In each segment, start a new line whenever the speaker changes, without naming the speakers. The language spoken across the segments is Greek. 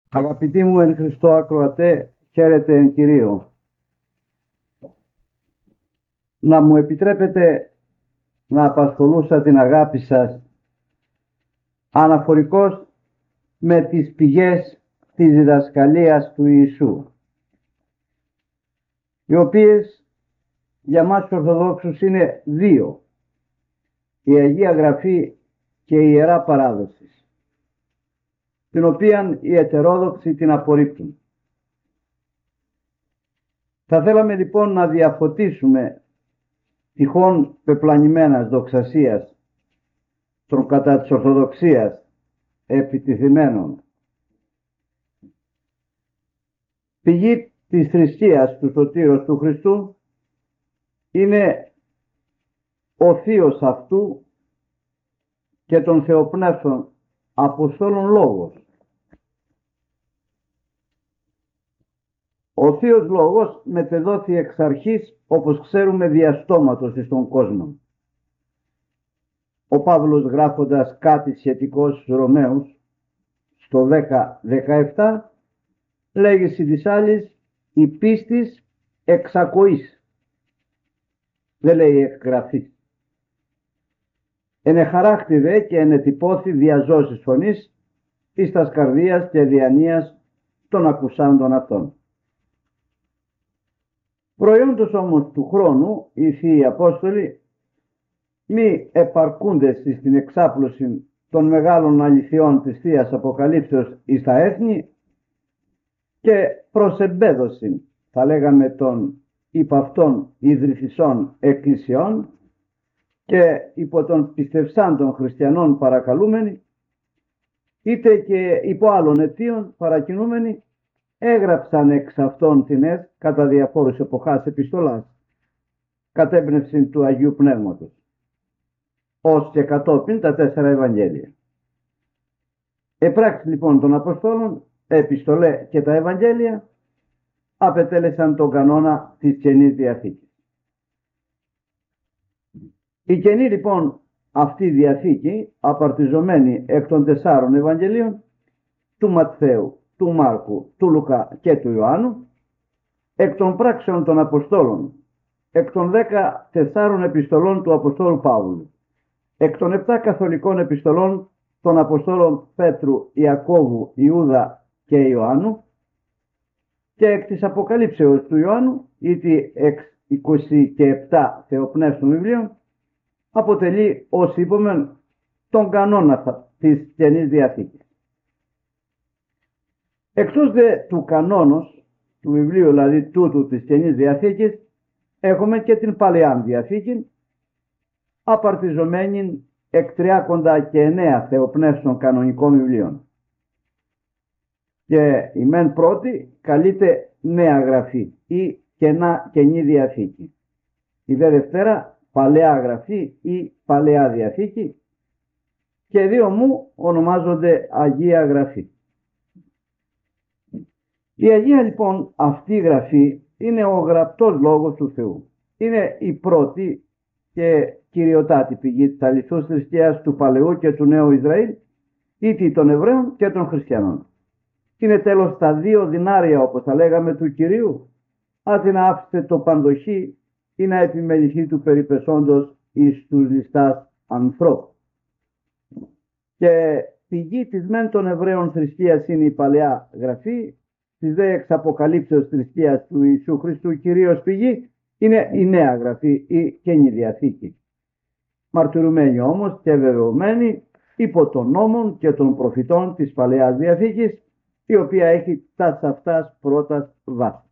Αγαπητοί μου εν Χριστώ ακροατέ, χαίρετε εν Κυρίω. Να μου επιτρέπετε να απασχολούσα την αγάπη σας αναφορικώς με τις πηγές της διδασκαλίας του Ιησού, οι οποίες για μας τους Ορθοδόξους είναι δύο: η Αγία Γραφή και η Ιερά Παράδοση, την οποία οι ετερόδοξοι την απορρίπτουν. Θα θέλαμε λοιπόν να διαφωτίσουμε τυχόν πεπλανημένας δοξασίας των κατά της Ορθοδοξίας επιτιθυμένων. Πηγή της θρησκείας του Σωτήρος του Χριστού είναι ο θείος αυτού και των Θεοπνεύσεων Αποστόλων Λόγος. Ο Θείος Λόγος μετεδόθη εξ αρχής, όπως ξέρουμε, διαστόματος εις τον κόσμο. Ο Παύλος, γράφοντας κάτι σχετικό στους Ρωμαίους στο 10-17, λέγει συ της άλλης η πίστης εξακοής, δεν λέει εκγραφής. Ενεχαράχτηδε και ενετυπώθη διαζώσεις φωνής εις τας καρδίας και διανοίας των ακουσάντων αυτών. Προϊόντος όμως του χρόνου, οι Θείοι Απόστολοι μη επαρκούντες στην εξάπλωση των μεγάλων αληθιών της Θείας Αποκαλύψεως εις τα έθνη και προσεμπέδωσιν, θα λέγαμε, των υπ' αυτών ιδρυθισών εκκλησιών και υπό των πιστευσάντων χριστιανών παρακαλούμενοι, είτε και υπό άλλων αιτίων παρακινούμενοι, έγραψαν εξ αυτών τινές κατά διαφόρους εποχάς επιστολάς κατ' έμπνευση του Αγίου Πνεύματος, ως και κατόπιν τα 4 Ευαγγέλια. Επράξεις λοιπόν των Αποστόλων, επιστολέ και τα Ευαγγέλια απετέλεσαν τον κανόνα της Καινής Διαθήκης. Η Καινή λοιπόν αυτή Διαθήκη, απαρτιζομένη εκ των 4 Ευαγγελίων, του Ματθαίου, του Μάρκου, του Λουκά και του Ιωάννου, εκ των πράξεων των Αποστόλων, εκ των 14 επιστολών του Αποστόλου Παύλου, εκ των 7 καθολικών επιστολών των Αποστόλων Πέτρου, Ιακώβου, Ιούδα και Ιωάννου, και εκ της Αποκαλύψεως του Ιωάννου, ήτι εξ 27 θεοπνεύστων βιβλίων, αποτελεί, ως είπαμε, τον κανόνα της Καινής Διαθήκης. Εκτός δε του κανόνος του βιβλίου, δηλαδή τούτου της Καινής Διαθήκης, έχουμε και την Παλαιά Διαθήκη, απαρτιζομένη εκ 39 θεοπνεύστων κανονικών βιβλίων. Και η μεν πρώτη καλείται Νέα Γραφή ή Καινή Διαθήκη. Η δε δευτέρα Παλαιά Γραφή ή Παλαιά Διαθήκη, και δύο μου ονομάζονται Αγία Γραφή. Η Αγία λοιπόν αυτή γραφή είναι ο γραπτός λόγος του Θεού. Είναι η πρώτη και κυριοτάτη πηγή της αληθούς θρησκείας του Παλαιού και του Νέου Ισραήλ, ήτι των Εβραίων και των Χριστιανών. Είναι τέλος τα 2 δινάρια, όπως θα λέγαμε, του Κυρίου, άτι να άφησε το παντοχή ή να επιμεληθεί του περιπεσόντος εις τους ληστάς ανθρώπου. Και πηγή της μεν των Εβραίων θρησκείας είναι η Παλαιά Γραφή, της δε εξ Αποκαλύψεως θρησκείας του Ιησού Χριστού κυρίως πηγή είναι η Νέα Γραφή, η Καινή Διαθήκη. Μαρτυρουμένη όμως και βεβαιωμένη υπό των νόμων και των προφητών της Παλαιάς Διαθήκης, η οποία έχει τας αυτάς πρώτας βάσης.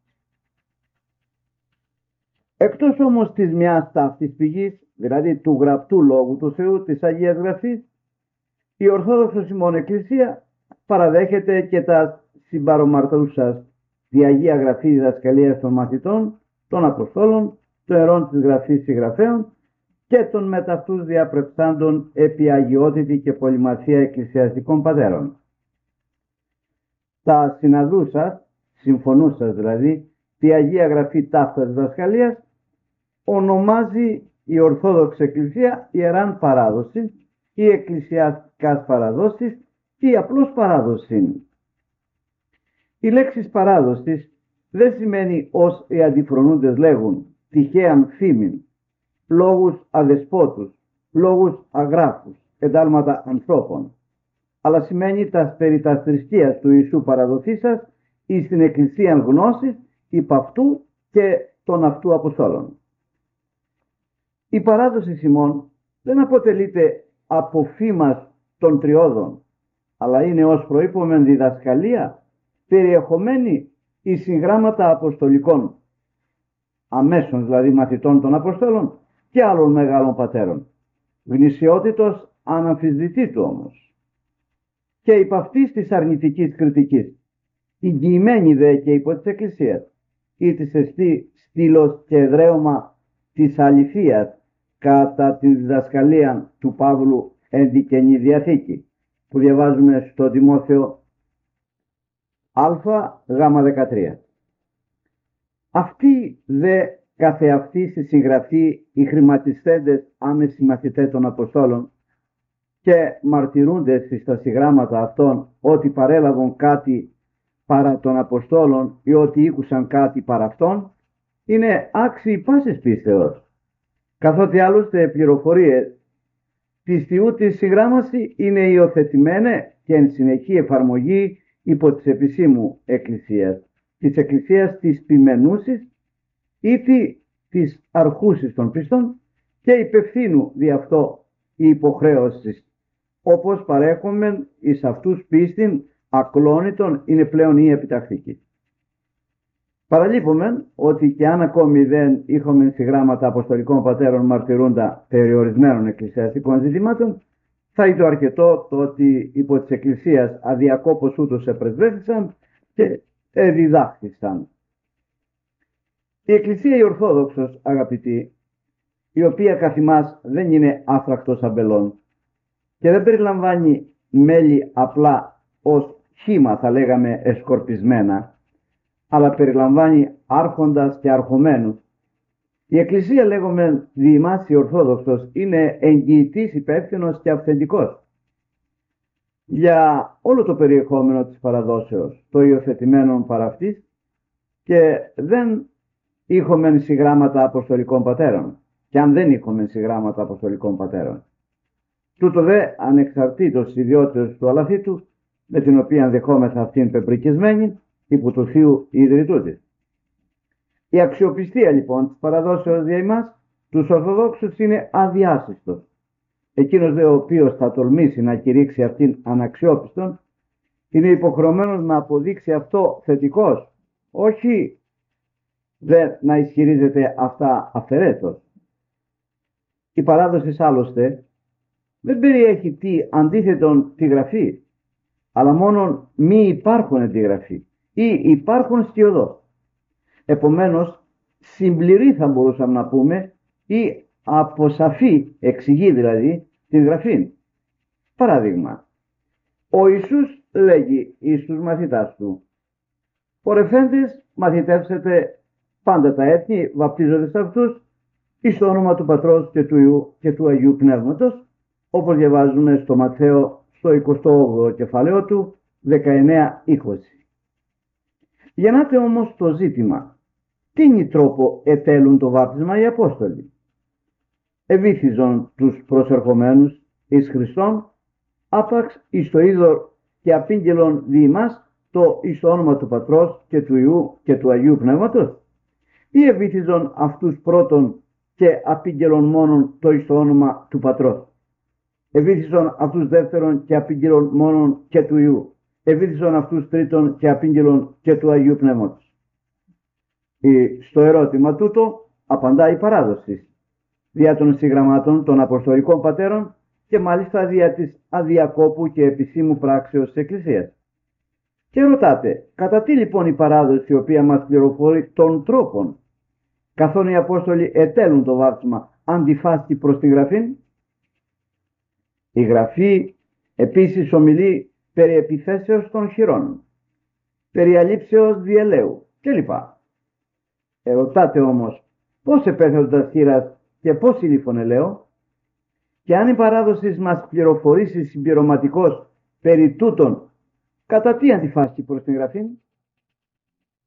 Εκτός όμως της μιας ταύτης πηγής, δηλαδή του γραπτού λόγου του Θεού, της Αγίας Γραφής, η Ορθόδοξος ημών Εκκλησία παραδέχεται και τα συμπαρομαρτούσας τη Αγία Γραφή διδασκαλίας των μαθητών, των Αποστόλων, των ιερών της Γραφής συγγραφέων και των μετ' αυτούς διαπρεπτάντων επί αγιότητη και πολυμαθία εκκλησιαστικών πατέρων. Τα συναντούσας, συμφωνούσας δηλαδή, τη Αγία Γραφή ταύτας διδασκαλίας ονομάζει η Ορθόδοξη Εκκλησία Ιεράν Παράδοση ή Εκκλησιαστικάς Παραδόσεις ή απλώς Παράδοση. Η λέξη παράδοσης δεν σημαίνει, ως οι αντιφρονούντες λέγουν, τυχαίαν φήμην, λόγους αδεσπότους, λόγους αγράφους, εντάλματα ανθρώπων, αλλά σημαίνει τα περί τας θρησκείας του Ιησού παραδοθήσας εις την εκκλησίαν γνώσης υπ' αυτού και των αυτού Αποστόλων. Η παράδοση ημών δεν αποτελείται από φήμας των τριώδων, αλλά είναι ως προείπομεν διδασκαλία περιεχομένη εις συγγράμματα αποστολικών, αμέσων δηλαδή μαθητών των Αποστόλων και άλλων μεγάλων πατέρων, γνησιότητος αναμφισβητήτου όμως. Και υπ' αυτής της αρνητικής κριτικής, εγγυημένη δε και υπό της Εκκλησίας, ή της εστί στήλος και εδραίωμα της αληθείας κατά τη διδασκαλία του Παύλου εν τη Καινή Διαθήκη, που διαβάζουμε στο Τιμόθεο γ13. Αυτοί δε καθεαυτοί στη συγγραφή οι χρηματιστέντες άμεσοι μαθητές των Αποστόλων και μαρτυρούνται στα συγγράμματα αυτών ότι παρέλαβαν κάτι παρά των Αποστόλων ή ότι ήκουσαν κάτι παρά αυτών, είναι άξιοι πάσης πίστεως, καθότι άλλωστε πληροφορίες πιστιού της συγγράμμαση είναι υιοθετημένες και εν συνεχή εφαρμογή υπό της επισήμου εκκλησίας, της εκκλησίας της ποιμενούσης ή της αρχούσης των πιστών και υπευθύνου δι' αυτό η υποχρέωση, όπως παρέχομεν εις αυτούς πίστην ακλόνητον είναι πλέον η επιτακτική. Παραλείπομεν ότι και αν ακόμη δεν είχαμε συγγράμματα αποστολικών πατέρων μαρτυρούντα περιορισμένων εκκλησιαστικών ζητημάτων, θα ήταν αρκετό το ότι υπό της Εκκλησίας αδιακόπως ούτως επρεσβεύθησαν και διδάχθησαν. Η Εκκλησία η Ορθόδοξος, αγαπητοί, η οποία καθ' ημάς δεν είναι άφρακτος αμπελών και δεν περιλαμβάνει μέλη απλά ως χύμα, θα λέγαμε, εσκορπισμένα, αλλά περιλαμβάνει άρχοντας και αρχομένους. Η Εκκλησία, λέγομαι, διημάς η Ορθόδοξος, είναι εγγυητής, υπεύθυνος και αυθεντικός για όλο το περιεχόμενο της παραδόσεως, το υιοθετημένο παρά αυτής, και δεν είχομεν συγγράμματα αποστολικών πατέρων, και αν δεν είχομεν συγγράμματα αποστολικών πατέρων. Τούτο δε ανεξαρτήτως ιδιότητας του αλαθήτου, με την οποία δεχόμεθα αυτήν πεπρικισμένη υπό του Θείου ιδρυτού της. Η αξιοπιστία λοιπόν της παραδόσεως δια ημάς, τους Ορθοδόξους, είναι αδιάσυστος. Εκείνος δε ο οποίος θα τολμήσει να κηρύξει αυτήν αναξιόπιστον, είναι υποχρεωμένος να αποδείξει αυτό θετικός, όχι δε να ισχυρίζεται αυτά αυθαιρέτως. Η παράδοση άλλωστε δεν περιέχει τι αντίθετον τη γραφή, αλλά μόνον μη υπάρχον τη γραφή ή υπάρχουν σκιωδώς. Επομένως συμπληρεί, θα μπορούσαμε να πούμε, ή αποσαφή, εξηγεί δηλαδή την γραφή. Παράδειγμα, ο Ιησούς λέγει εις τους μαθητάς του: «Πορευθέντες μαθητεύσετε πάντα τα έθνη, βαπτίζονται σε αυτούς εις το όνομα του Πατρός και του Υιού και του Αγίου Πνεύματος», όπως διαβάζουμε στο Ματθαίο στο 28ο κεφάλαιο του 19-20. Γεννάται όμως το ζήτημα, τίνι τρόπο ετέλουν το βάπτισμα οι Απόστολοι? Εβήθιζον τους προσερχομένους εις Χριστόν, άπαξ εις το είδωρ και απήγγελον δι' ημάς το εις το όνομα του Πατρός και του Υιού και του Αγίου Πνεύματος, ή εβήθιζον αυτούς πρώτον και απήγγελον μόνον το εις το όνομα του Πατρός? Εβήθιζον αυτούς δεύτερον και απήγγελον μόνον και του Υιού? Εβήθιζον αυτούς τρίτον και απήγγελον και του Αγίου Πνεύματος? Στο ερώτημα τούτο απαντά η παράδοση δια των συγγραμμάτων των Αποστολικών Πατέρων και μάλιστα δια της αδιακόπου και επισήμου πράξεως της Εκκλησίας. Και ρωτάτε, κατά τι λοιπόν η παράδοση, η οποία μας πληροφορεί των τρόπων καθόν οι Απόστολοι ετέλουν το βάπτισμα, αντιφάσκει προς την Γραφήν? Η Γραφή επίσης ομιλεί περί επιθέσεως των χειρών, περί αλήψεως διελαίου κλπ. Ερωτάτε όμως, πώς επέθετος χείρας και πώς ήλυφον ελαίο? Και αν η παράδοση μας πληροφορήσει συμπληρωματικώς περί τούτων, κατά τι αντιφάσκει προς την Γραφήν?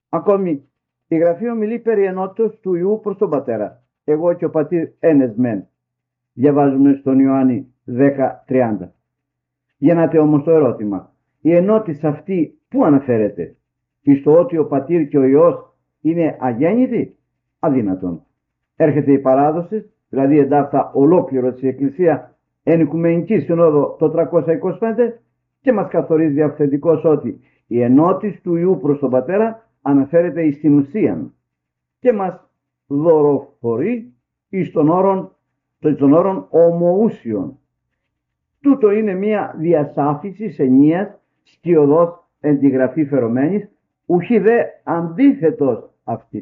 Ακόμη, η Γραφή ομιλεί περί ενότητος του Υιού προς τον Πατέρα. Εγώ και ο Πατήρ ένες μεν. Διαβάζουμε στον Ιωάννη 10:30. Γεννάται όμως το ερώτημα. Η ενότηση αυτή πού αναφέρεται? Στο ότι ο Πατήρ και ο Υιός είναι αγέννητοι? Αδύνατον. Έρχεται η παράδοση, δηλαδή εντάφτα ολόκληρο της Εκκλησία εν Οικουμενική Συνόδο το 325 και μας καθορίζει αυθεντικώς ότι η ενότηση του Υιού προς τον Πατέρα αναφέρεται εις την ουσίαν και μας δωροφορεί εις των όρων ομοούσιων. Τούτο είναι μια διασάφηση ενίας σκιωδός εν τη Γραφή φερομένης, ουχή δε αντίθετος αυτής.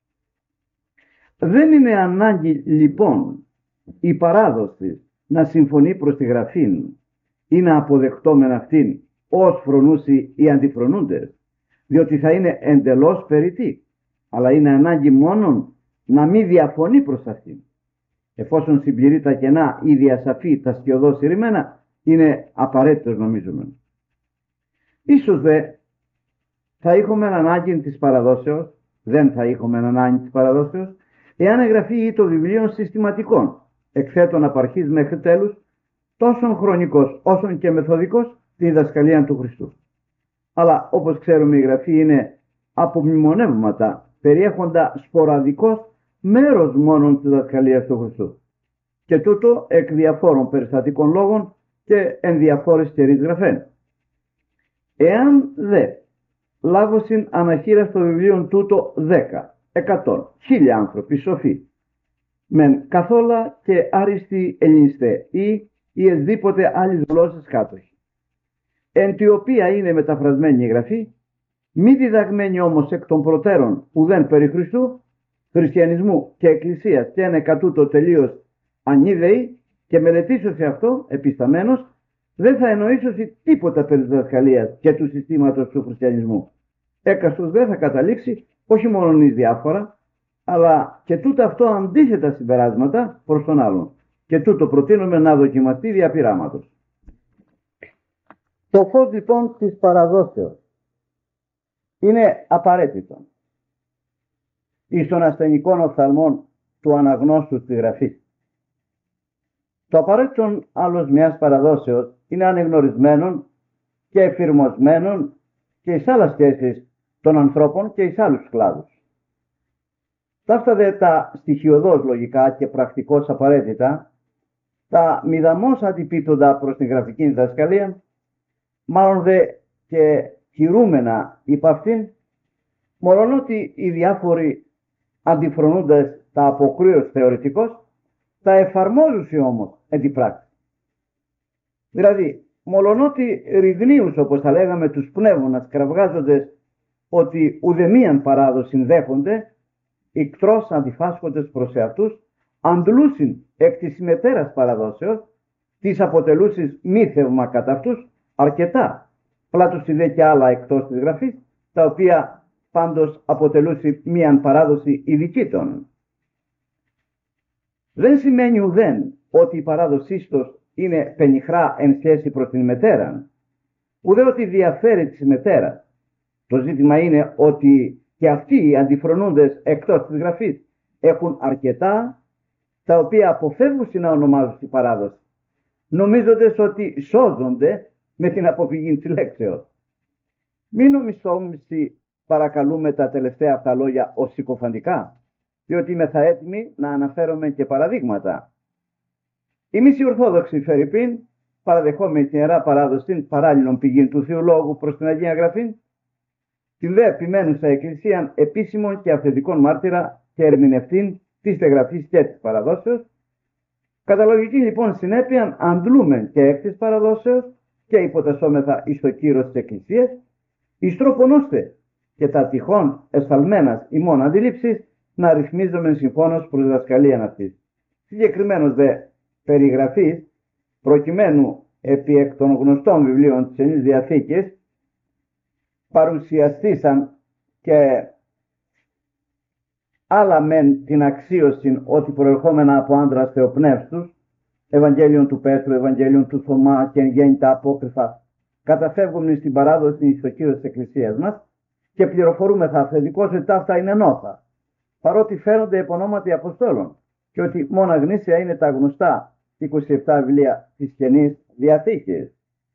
Δεν είναι ανάγκη λοιπόν η παράδοση να συμφωνεί προς τη Γραφήν ή να αποδεχτόμεν αυτήν ως φρονούσι οι αντιφρονούντες, διότι θα είναι εντελώς περιττή, αλλά είναι ανάγκη μόνον να μην διαφωνεί προς αυτήν. Εφόσον συμπληρεί τα κενά ή διασαφή τα σκιωδώς συρρημένα, είναι απαραίτητος νομίζουμε. Ίσως δε θα είχαμε ανάγκη της παραδόσεως, δεν θα είχαμε ανάγκη της παραδόσεως, εάν εγγραφεί ή το βιβλίο συστηματικών, εκθέτων απ' αρχής μέχρι τέλους, τόσο χρονικός όσον και μεθοδικός τη διδασκαλία του Χριστού. Αλλά όπως ξέρουμε η Γραφή είναι απομνημονεύματα, περιέχοντα σποραδικός μέρος μόνον της διδασκαλίας του Χριστού. Και τούτο εκ διαφόρων περιστατικών λόγων και εν διαφόρες καιρείς γραφέν. Εάν δε λάβωσιν αναχείρα στο βιβλίο τούτο 10, 100, 1000 άνθρωποι σοφοί, μεν καθόλα και άριστοι ελληνιστέ ή εσδήποτε άλλης γλώσσες κάτοχοι, εν τη οποία είναι μεταφρασμένη η Γραφή, μη διδαγμένη όμως εκ των προτέρων ουδέν περί Χριστού, χριστιανισμού και εκκλησίας και είναι κατούτο τελείως ανίδεοι και μελετήσω σε αυτό επισταμένος, δεν θα εννοήσω τίποτα περί διδασκαλίας και του συστήματος του χριστιανισμού. Έκαστος δεν θα καταλήξει όχι μόνο εις διάφορα, αλλά και τούτα αυτό αντίθετα συμπεράσματα προς τον άλλον. Και τούτο προτείνουμε να δοκιμαστεί δια πειράματος. Το φως λοιπόν της παραδόσεως είναι απαραίτητο εις των ασθενικών οφθαλμών του αναγνώστου της Γραφής. Το απαραίτητο άλλος μιας παραδόσεως είναι ανεγνωρισμένων και εφηρμοσμένων και εις άλλες σχέσεις των ανθρώπων και εις άλλους κλάδους. Ταύτα δε τα στοιχειωδώς λογικά και πρακτικώς απαραίτητα, τα μηδαμώς αντιπίπτοντα προς την γραφική διδασκαλία, μάλλον δε και κηρούμενα υπ' αυτήν, μολονότι οι διάφοροι αντιφρονούντες τα αποκρύως θεωρητικώς, τα εφαρμόζουσι όμως εν τη πράξη. Δηλαδή, μολονότι ρηγνίους όπως θα λέγαμε τους πνεύμονας κραυγάζοντες ότι ουδεμίαν παράδοση δέχονται, εκτρός αντιφάσκοντες προς εαυτούς, αντλούσιν εκ της συμμετέρας παραδόσεως, της αποτελούσης μη θεύμα κατά αυτούς, αρκετά, πλάτους δε και άλλα εκτός της Γραφής, τα οποία πάντως αποτελούσι μίαν παράδοση ειδική των. Δεν σημαίνει ουδέν ότι η παράδοσή τους είναι πενιχρά εν σχέση προς την μετέραν, ουδέ ότι διαφέρει της μετέρας. Το ζήτημα είναι ότι και αυτοί οι αντιφρονούντες εκτός της Γραφής έχουν αρκετά τα οποία αποφεύγουν να ονομάζουν τη παράδοση, νομίζοντας ότι σώζονται με την αποφυγή της λέξεως. Μην νομιστόμαστε παρακαλούμε τα τελευταία αυτά λόγια ως συκοφαντικά, διότι είμαι θα έτοιμοι να αναφέρομαι και παραδείγματα. Εμείς οι Ορθόδοξοι φερειπίν, παραδεχόμενοι την Ιερά Παράδοση παράλληλων πηγήν του Θεού Λόγου προς την Αγία Γραφή, την δε επιμένουσα Εκκλησίαν επίσημων και αυθεντικών μάρτυρα και ερμηνευτήν της Γραφής και της Παραδόσεως, κατά λογική λοιπόν συνέπεια αντλούμεν και εκ της Παραδόσεως και υποτασσόμεθα εις το κύρος της Εκκλησίας, εις τρόπον ώστε και τα τυχόν εσφαλμένας ημών αντιλήψεις να ρυθμίζομεν συμφώνως προς διδασκαλίαν αυτής. Συγκεκριμένως δε περιγραφής, προκειμένου επί εκ των γνωστών βιβλίων της Ενής Διαθήκης, παρουσιαστήσαν και άλλα μεν την αξίωση ότι προερχόμενα από άντρας θεοπνεύστους, Ευαγγέλιον του Πέτρου, Ευαγγέλιον του Θωμά και εν γέννη τα απόκριφα, καταφεύγουν στην παράδοση εις το κύρος της Εκκλησίας μας, και πληροφορούμεθα αυθεντικώς ότι αυτά είναι νόθα, παρότι φαίνονται επ' ονόματι Αποστόλων και ότι μόνο γνήσια είναι τα γνωστά 27 βιβλία της Καινής Διαθήκης.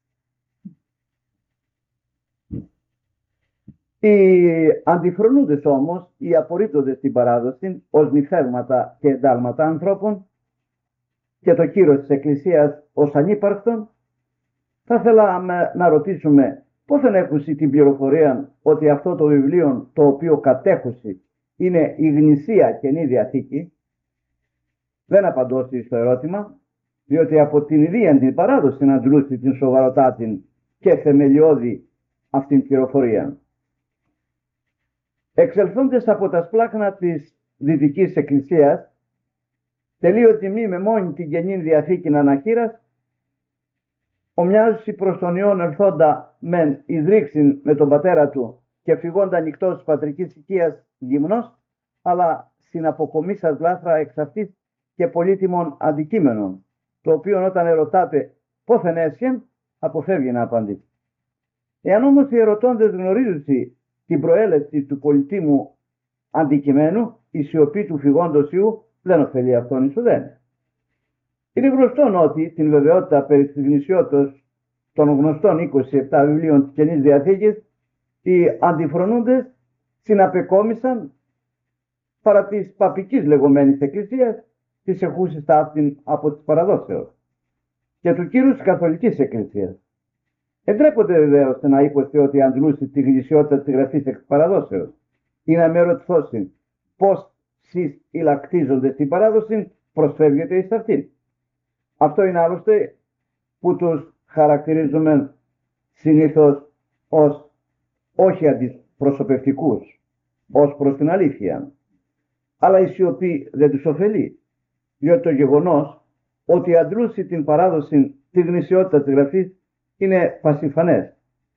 Οι αντιφρονούντες όμως, οι απορρίπτοντες στην παράδοση ως νυφέρματα και εντάλματα ανθρώπων και το κύρος της Εκκλησίας ως ανύπαρκτον, θα θέλαμε να ρωτήσουμε πώς δεν έχουν την πληροφορία ότι αυτό το βιβλίο το οποίο κατέχουσει είναι η γνησία Καινή Διαθήκη. Δεν απαντώ στο ερώτημα, διότι από την ίδια την παράδοση να αντλούσει την σοβαροτάτη και θεμελιώδη αυτήν την πληροφορία. Εξελθόντες από τα σπλάχνα της Δυτικής Εκκλησίας, τελείω τιμή με μόνη την Καινή Διαθήκη αναχείρας, ομοιάζει προς τον Υιόν ερθόντα μεν εις με τον πατέρα του και φυγόντα ανοιχτός της πατρικής οικίας γυμνός, αλλά συναποκομίσας λάθρα εξ αυτής και πολύτιμων αντικείμενων, το οποίο όταν ερωτάτε πόθεν έσχεν, αποφεύγει να απαντήσει. Εάν όμως οι ερωτώντες γνωρίζουν την προέλευση του πολυτίμου αντικειμένου, η σιωπή του φυγόντος Υιού δεν ωφελεί αυτόν ισουδέν. Είναι γνωστό ότι την βεβαιότητα περί της γνησιότητας των γνωστών 27 βιβλίων της Καινής Διαθήκης, οι αντιφρονούντες συναπεκόμισαν παρά της παπικής λεγόμενης εκκλησίας, της εχούσης ταύτην από τις παραδόσεως και του κύρους της Καθολικής Εκκλησίας. Εντρέπονται βεβαίως να υποθεί ότι αντλούσε τη γνησιότητα της γραφής εξ παραδόσεως ή να με ρωτηθώσει πώς σεις ηλακτίζονται στην παράδοση προσφεύγεται εις αυτήν. Αυτό είναι άλλωστε που τους χαρακτηρίζουμε συνήθως ως όχι αντιπροσωπευτικούς, ως προς την αλήθεια. Αλλά η σιωπή δεν τους ωφελεί, διότι το γεγονός ότι αντλούσε την παράδοση τη γνησιότητα της γραφής είναι πασιφανές.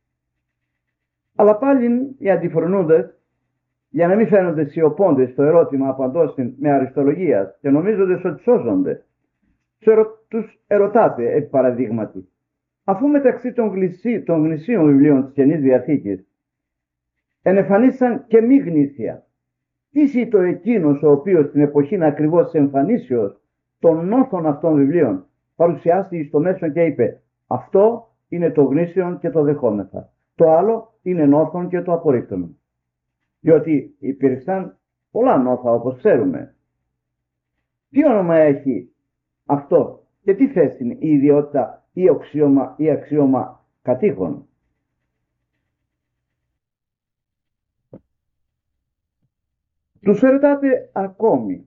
Αλλά πάλι οι αντιφρονούντες, για να μην φαίνονται σιωπώντες στο ερώτημα απαντώσιν με αριστολογία και νομίζονται ότι σώζονται, τους ερωτάτε επί παραδείγματι, αφού μεταξύ των γνησίων βιβλίων της Καινής Διαθήκης ενεφανίσαν και μη γνήσια, τι είσαι το εκείνος ο οποίος στην εποχήν ακριβώς εμφανίσεως των νόθων αυτών βιβλίων παρουσιάστηκε στο μέσον και είπε αυτό είναι το γνήσιον και το δεχόμεθα, το άλλο είναι νόθων και το απορρίπτουμε. Διότι υπήρξαν πολλά νόθα όπως ξέρουμε. Τι όνομα έχει αυτό και τι θέση είναι η ιδιότητα ή αξίωμα κατήχων. Τους ερωτάτε ακόμη.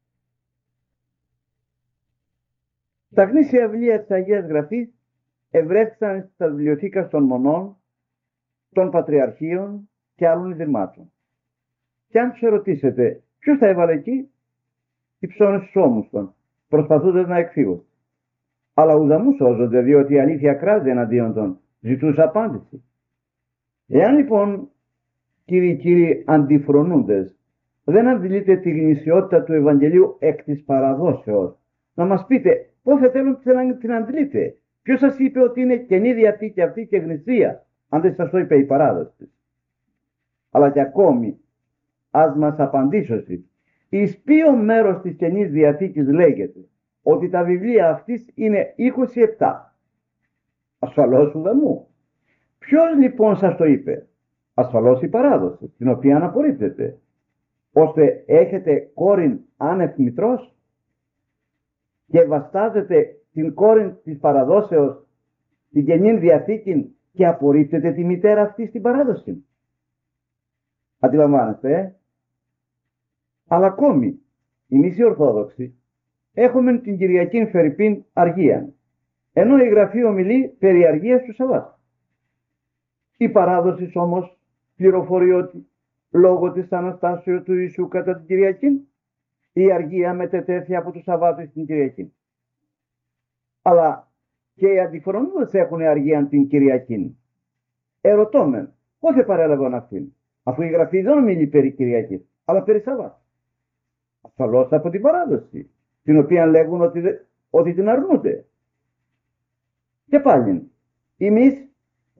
Τα γνήσια βιβλία της Αγίας Γραφής ευρέθησαν στα βιβλιοθήκα των μονών, των πατριαρχείων και άλλων ιδρυμάτων. Και αν τους ερωτήσετε ποιος τα έβαλε εκεί, υψώνουν στους ώμους των, προσπαθούνται να εκφύγουν. Αλλά ουδαμού σώζονται, διότι η αλήθεια κράζει εναντίον των, ζητούσε απάντηση. Εάν λοιπόν, κύριοι αντιφρονούντες, δεν αντιλείτε τη γνησιότητα του Ευαγγελίου εκ της παραδόσεως, να μας πείτε πώς θέλουν την αντιλείτε. Ποιος σας είπε ότι είναι Καινή Διαθήκη αυτή και γνησία, αν δεν σας το είπε η παράδοση. Αλλά και ακόμη, ας μας απαντήσετε, εις ποιο μέρος της Καινής Διαθήκης λέγεται ότι τα βιβλία αυτής είναι 27. Ασφαλώς ουδαμού. Ποιος λοιπόν σας το είπε? Ασφαλώς η παράδοση, την οποία αναπορρίπτεται, ώστε έχετε κόρην άνευ μητρός και βαστάζετε την κόρην της παραδόσεως, την Καινή Διαθήκη, και απορρίπτετε τη μητέρα αυτή στην παράδοση. Αντιλαμβάνεστε, Αλλά ακόμη, εμείς οι Ορθόδοξοι έχουμε την Κυριακή Φερρυπίν αργία, ενώ η Γραφή ομιλεί περί αργίας του Σαββάτ. Η παράδοση όμως πληροφορεί ότι λόγω της Αναστάσεως του Ιησού κατά την Κυριακή, η αργία μετετέθη από το Σαββάτο στην Κυριακή. Αλλά και οι αντιφρονούντες έχουν αργία την Κυριακή. Ερωτώμεν, πότε παρέλαβαν αυτήν, αφού η Γραφή δεν ομιλεί περί Κυριακής, αλλά περί Σαββάτου. Ασφαλώς από την παράδοση, την οποία λέγουν ότι την αρνούνται. Και πάλι, εμείς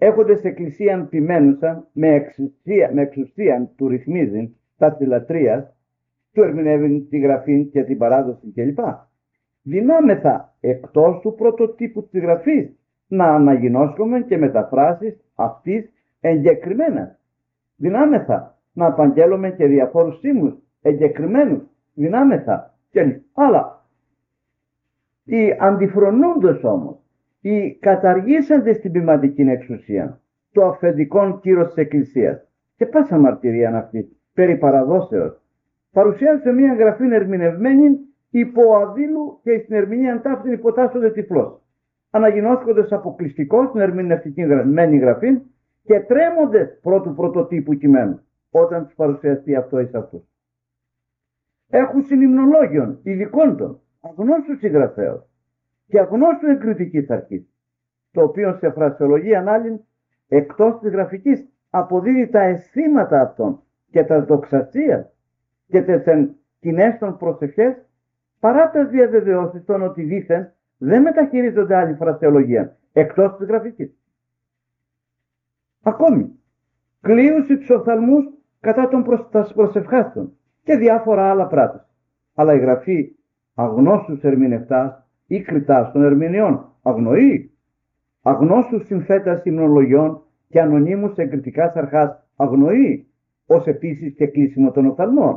έχοντες εκκλησίαν ποιμένουσαν με εξουσίαν του ρυθμίζειν τα της λατρείας, του ερμηνεύειν τη γραφήν και την παράδοση κλπ. Δυνάμεθα εκτός του πρωτοτύπου της γραφής να αναγινώσκουμε και μεταφράσεις αυτής εγκεκριμένα. Δυνάμεθα να απαγγέλουμε και διαφόρους σήμους εγκεκριμένους. Δυνάμεθα και άλλα. Οι αντιφρονούντες όμως, οι καταργήσαντες την ποιηματική εξουσία, το αφεντικό κύρος της Εκκλησίας και πάσα μαρτυρία αυτή περί παραδόσεως, παρουσιάζεται μια γραφή ερμηνευμένη υπό αδίλου και στην ερμηνεία ταύτην υποτάσσονται τυφλώς. Αναγινώσκοντες αποκλειστικώς στην ερμηνευτική γραφή και τρέμοντες πρώτου πρωτοτύπου κειμένου όταν τους παρουσιαστεί αυτό εις αυτούς. Έχουν συνυμνολόγιον ειδικών των αγνώστου συγγραφέως και αγνώστου εκκριτικής αρχής, το οποίο σε φρασιολογία άλλην εκτός της γραφικής αποδίδει τα αισθήματα αυτών και τα δοξασίας και τις κοινές των προσευχές, παρά τις διαβεβαιώσεις των ότι δήθεν δεν μεταχειρίζονται άλλη φρασιολογία εκτός της γραφικής. Ακόμη, κλείουσι τους οφθαλμούς κατά των προσευχάστων και διάφορα άλλα πράτη. Αλλά η γραφή αγνώστους ερμηνευτάς ή κριτάς των ερμηνεών αγνοεί, αγνώστους συμφέτας υμνολογιών και ανωνύμους εγκριτικάς αρχάς αγνοεί, ως επίσης και κλείσιμο των οφθαλμών.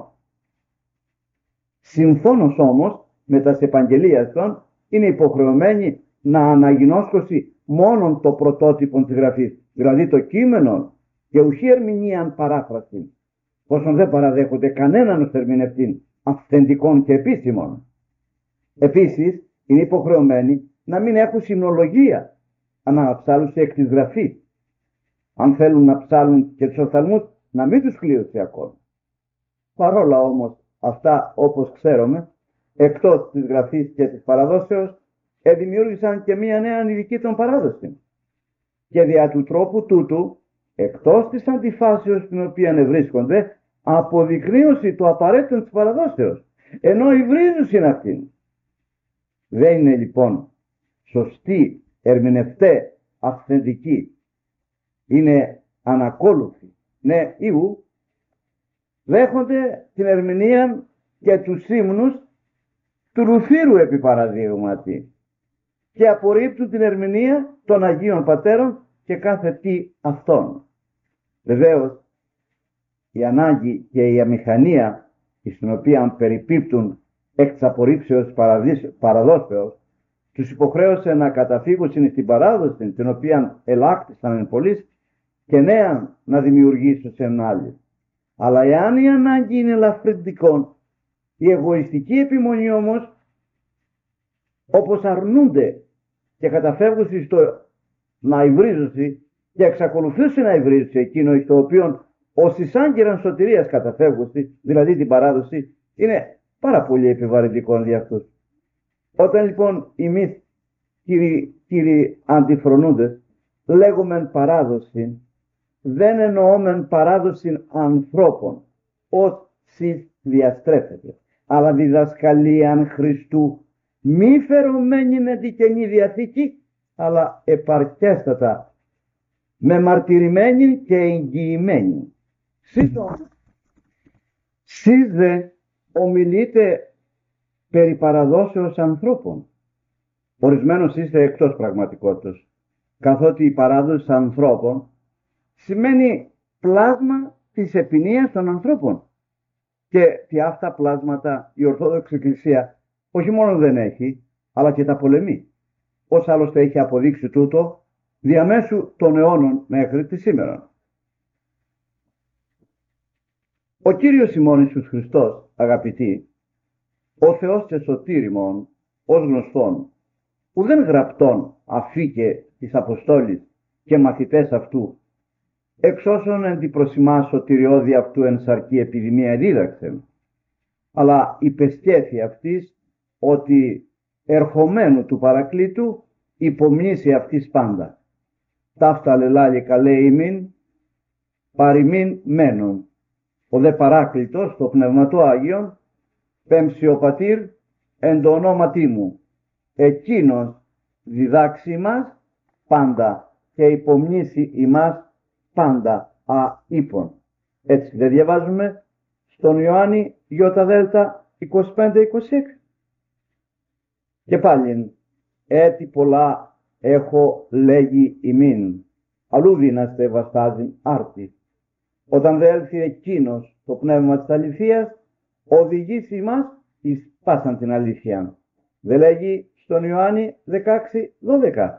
Συμφώνως όμως με τα επαγγελίας των είναι υποχρεωμένοι να αναγινώσκωση μόνον το πρωτότυπο της γραφής, δηλαδή το κείμενο και ουχή ερμηνείαν παράφραση, πόσον δεν παραδέχονται κανέναν ως ερμηνευτήν αυθεντικών και επίσημων. Επίσης είναι υποχρεωμένοι να μην έχουν συνολογία αναψάλουση εκ της γραφής. Αν θέλουν να ψάλουν και τους οφθαλμούς, να μην τους κλείωσε ακόμη. Παρόλα όμως αυτά, όπως ξέρουμε, εκτός της γραφής και της παραδόσεως, δημιούργησαν και μία νέα ειδική των παράδοση. Και δια του τρόπου τούτου, εκτός της αντιφάσεως στην οποία ευρίσκονται, αποδεικνύωση το απαραίτητο της παραδόσεως, ενώ υβρίζουσιν αυτήν. Δεν είναι λοιπόν σωστή, ερμηνευτέ, αυθεντική. Είναι ανακόλουθη. Ναι, ιού, δέχονται την ερμηνεία και τους ύμνους του Ρουφύρου επί παραδείγματι και απορρίπτουν την ερμηνεία των Αγίων Πατέρων και κάθε τι αυτών. Βεβαίως η ανάγκη και η αμηχανία στην οποία περιπίπτουν εκ της απορρίψεως παραδόσεως τους υποχρέωσε να καταφύγουν στην παράδοση την οποία ελάκτησαν εν πολλοίς και νέα να δημιουργήσουν σε άλλοι. Αλλά εάν η ανάγκη είναι ελαφρυντικών, η εγωιστική επιμονή όμως, όπως αρνούνται και καταφεύγουν στο να υβρίζουν και εξακολουθούν να υβρίζουν εκείνο στο οποίο ως εισάγγεραν σωτηρίας καταφεύγουν, δηλαδή την παράδοση, είναι πάρα πολύ επιβαρυντικό για αυτούς. Όταν λοιπόν εμείς, κύριοι αντιφρονούντες, λέγομεν παράδοση, δεν εννοούμεν παράδοση ανθρώπων, ως σεις διαστρέφεται, αλλά διδασκαλίαν Χριστού, μη φερωμένη με την Καινή Διαθήκη, αλλά επαρκέστατα, με μαρτυρημένη και εγγυημένη. Σεις δε ομιλείτε περί παραδόσεως ανθρώπων. Ορισμένος είστε εκτός πραγματικότητας, καθότι η παράδοση ανθρώπων σημαίνει πλάσμα της επινοίας των ανθρώπων. Και αυτά πλάσματα η Ορθόδοξη Εκκλησία όχι μόνο δεν έχει, αλλά και τα πολεμεί. Ως άλλωστε έχει αποδείξει τούτο διαμέσου των αιώνων μέχρι τη σήμερα. Ο Κύριος ημών Ιησούς Χριστός, αγαπητοί, ο Θεός και σωτήριμον, ως γνωστόν, ουδέν γραπτόν αφήκε της Αποστόλης και μαθητές αυτού, εξ όσων εν την προσιμά σωτηριώδη αυτού εν σαρκή επιδημία δίδαξεν, αλλά υπεσκέφη αυτής ότι ερχομένου του Παρακλήτου υπομνήσει αυτής πάντα. Ταύτα λελάλη καλέ ημίν, παροιμήν μένον. Ο δε Παράκλητος, το Πνευματό Άγιον, πέμψει ο Πατήρ εν το ονόματί μου. Εκείνος διδάξει μας πάντα και υπομνήσει ημάς πάντα ύπων. Έτσι δεν διαβάζουμε στον Ιωάννη Δέλτα 25-26. Και πάλι έτη πολλά έχω λέγει ημίν, αλλού δύναστε βαστάζειν άρτη. Όταν δε έλθει εκείνος το πνεύμα της αληθείας, οδηγήσει ημάς εις πάσαν την αλήθεια. Δεν λέγει στον Ιωάννη 16-12.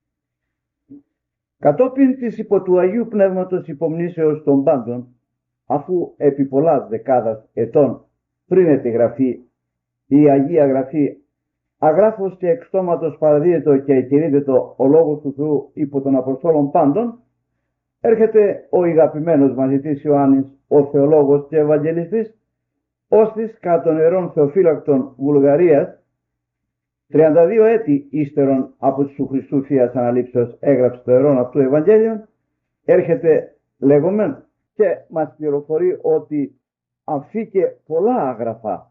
Κατόπιν της υπό του Αγίου Πνεύματος υπομνήσεως των πάντων, αφού επί πολλάς δεκάδας ετών πριν επιγραφεί η Αγία Γραφή, αγράφος και εξ στόματος παραδίδετο και εκηρύττετο ο Λόγος του Θεού υπό των Αποστόλων πάντων, έρχεται ο ηγαπημένος μαθητής Ιωάννης, ο θεολόγος και ευαγγελιστής, ώστις κατά των ιερών Θεοφύλακτων Βουλγαρίας, 32 έτη ύστερον από της του Χριστού Θείας Αναλήψεως έγραψε το ιερόν αυτού Ευαγγέλιον, έρχεται λέγομεν και μας πληροφορεί ότι αφήκε πολλά άγραφα.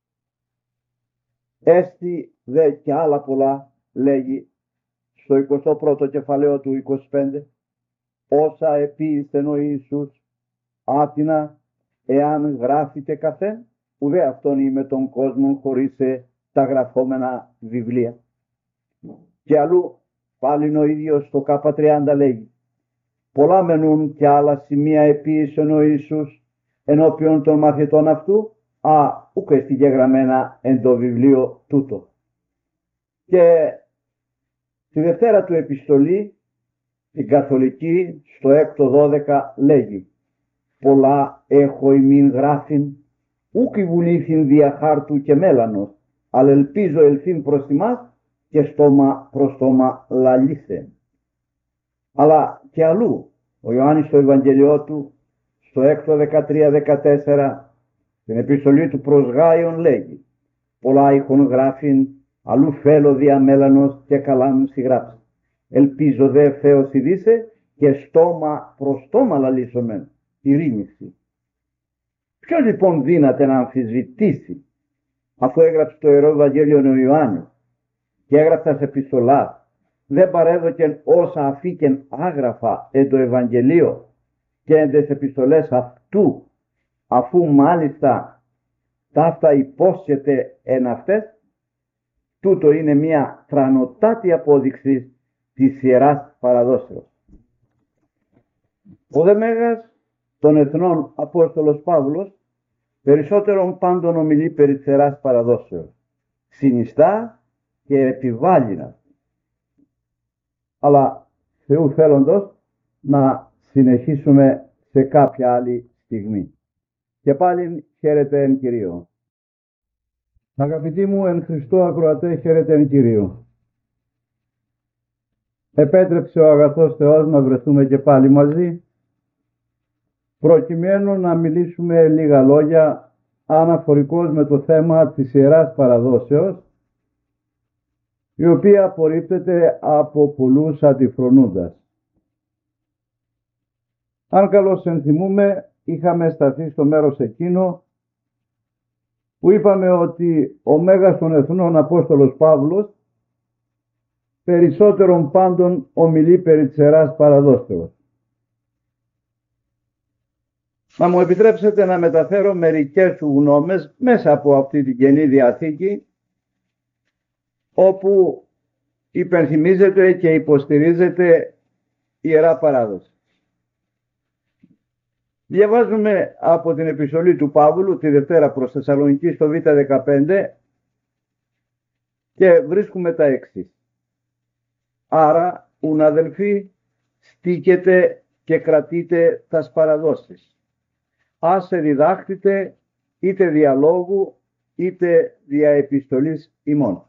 Έστι δε και άλλα πολλά, λέγει στο 21ο κεφαλαίο του 25, όσα επίησεν ο Ιησούς άτινα, εάν γράφεται καθέν, ουδέ αυτόν είμαι τον κόσμο χωρίς τα γραφόμενα βιβλία. Και αλλού πάλιν ο ίδιος στο K30 λέγει, πολλά μενούν και άλλα σημεία επίησεν ο Ιησούς ενώπιον των μαθητών αυτού, ούκ εστί γραμμένα εν το βιβλίο τούτο. Και στη Δευτέρα του επιστολή, την Καθολική, στο 6-12 λέγει, πολλά έχω ημίν γράφην, ούκ βουλήθην δια χάρτου και μέλανος, αλλά ελπίζω ελθύν προς ημάς και στόμα προς στόμα λαλήσε. Αλλά και αλλού, ο Ιωάννης στο Ευαγγελιό του, στο 6-13-14, την επιστολή του προς Γάιον λέγει, πολλά είχον γράφην, αλλού φέλω δια μέλανος και καλά μου συγγράψει. Ελπίζω δε Θεός ειδήσε και στόμα προς στόμα λαλήσομεν, ειρήνηση. Ποιος λοιπόν δύναται να αμφισβητήσει, αφού έγραψε το Ιερό Ευαγγέλιο ο Ιωάννης και έγραψε σε επιστολά, δεν παρέδοκεν όσα αφήκεν άγραφα εν το Ευαγγελίο και εν τες επιστολές αυτού, αφού μάλιστα ταύτα υπόσχεται εν αυτές. Τούτο είναι μια τρανοτάτη απόδειξη της Ιεράς Παραδόσεως. Ο δε Μέγας των Εθνών Απόστολος Παύλος περισσότερον πάντων ομιλεί περί της Ιεράς Παραδόσεως. Συνιστά και επιβάλλει. Αλλά Θεού θέλοντος να συνεχίσουμε σε κάποια άλλη στιγμή. Και πάλι χαίρετε εν Κυρίω. Αγαπητοί μου εν Χριστώ ακροατέ, χαίρετε εν Κυρίω. Επέτρεψε ο αγαθός Θεός να βρεθούμε και πάλι μαζί, προκειμένου να μιλήσουμε λίγα λόγια αναφορικώς με το θέμα της Ιεράς Παραδόσεως, η οποία απορρίπτεται από πολλούς αντιφρονούντας. Αν καλώς ενθυμούμε, είχαμε σταθεί στο μέρος εκείνο που είπαμε ότι ο Μέγας των Εθνών Απόστολος Παύλος περισσότερον πάντων ομιλεί περί της Ιεράς Παραδόσεως. Να μου επιτρέψετε να μεταφέρω μερικές σου γνώμες μέσα από αυτή την Καινή Διαθήκη, όπου υπενθυμίζεται και υποστηρίζεται η Ιερά Παράδοση. Διαβάζουμε από την επιστολή του Παύλου τη Δευτέρα προς Θεσσαλονική στο Β15 και βρίσκουμε τα εξής. Άρα, ουν αδελφοί, στήκετε και κρατείτε τας παραδόσεις. Άσε διδάχτητε είτε διαλόγου είτε δια επιστολής ημών.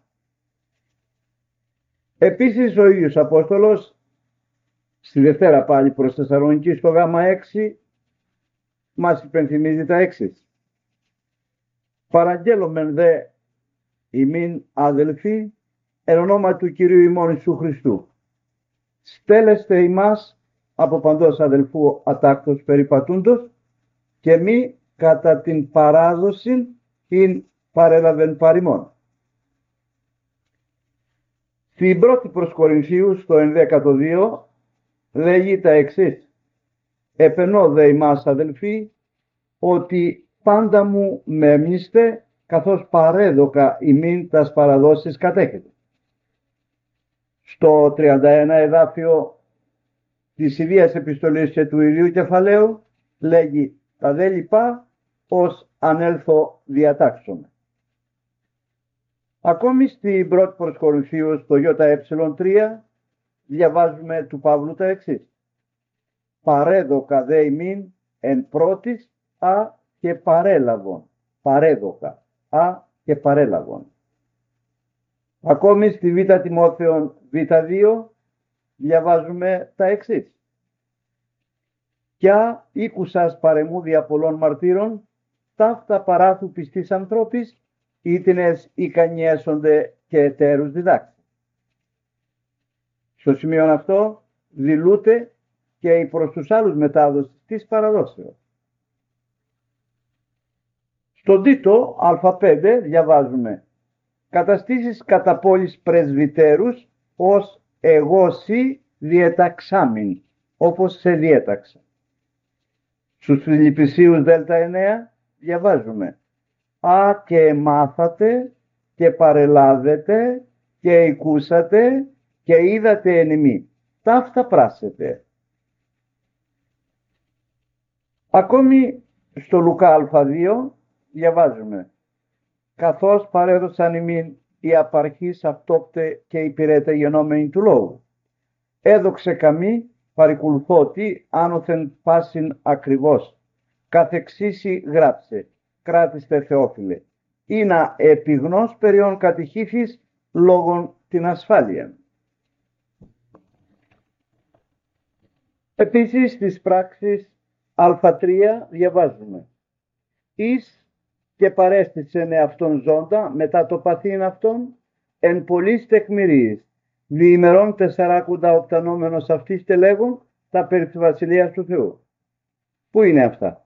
Επίσης ο ίδιος Απόστολος στη Δευτέρα πάλι προς Θεσσαλονική στο Γ6 μας υπενθυμίζει τα εξής. Παραγγέλλομεν δε ημίν αδελφοί εν ονόμα του Κυρίου ημών Ιησού Χριστού. Στέλεστε ημάς από παντός αδελφού ατάκτος περιπατούντος και μη κατά την παράδοση ειν παρέλαβεν παρημών. Στην πρώτη προς Κορινθίους στο 11-2 λέγει τα εξής: «Επενώ δε ημάς αδελφοί, ότι πάντα μου μέμνηστε, καθώς παρέδοκα ημίν τας παραδόσεις κατέχετε». Στο 31 εδάφιο της Ιδίας Επιστολής και του ιδίου κεφαλαίου λέγει «Τα δε λοιπά ως ανέλθω διατάξομαι». Ακόμη στην πρώτη προς Κορινθίους στο ΙΕ3 διαβάζουμε του Παύλου τα εξής: «Παρέδοκα δε ημίν εν πρώτης α και παρέλαβον». Παρέδοκα α και παρέλαβον. Ακόμη στη Β' Τιμόθεον Β2 διαβάζουμε τα εξής: «Κιά ήκουσας παρεμού δια πολλών μαρτύρων, ταύτα παράθου πιστής ανθρώπης, ήτινες ικανοί έσονται και εταίρους διδάξεις». Στο σημείο αυτό δηλούται και η προς τους άλλους μετάδοση της παραδόσεως. Στον Τίτο Α5 διαβάζουμε «Καταστήσεις κατά πόλης πρεσβυτέρους ως εγώ σοι διεταξάμιν», όπως σε διέταξα. Στους Φιλιππισίους Δ9 διαβάζουμε «Α και μάθατε και παρελάβετε και οικούσατε και είδατε εν ημί, ταύτα πράσετε». Ακόμη στο Λουκά Α2 διαβάζουμε «Καθώς παρέδωσαν ημίν οι απαρχείς αυτόπτε και υπηρέτε γενόμενοι του λόγου, έδοξε καμή παρικουλθώτη άνωθεν πάσιν ακριβώς, καθεξήσι γράψε, κράτηστε Θεόφιλε, ή να επιγνώς περιών κατηχήθης λόγων την ασφάλεια». Επίσης στις πράξεις Α3 διαβάζουμε «Εις και παρέστησεν εαυτόν ζώντα μετά το παθήν αυτόν εν πολλής τεκμηρίης, διημερών 40 οπτανόμενος αυτής τελέγων τα περί της Βασιλείας του Θεού». Πού είναι αυτά?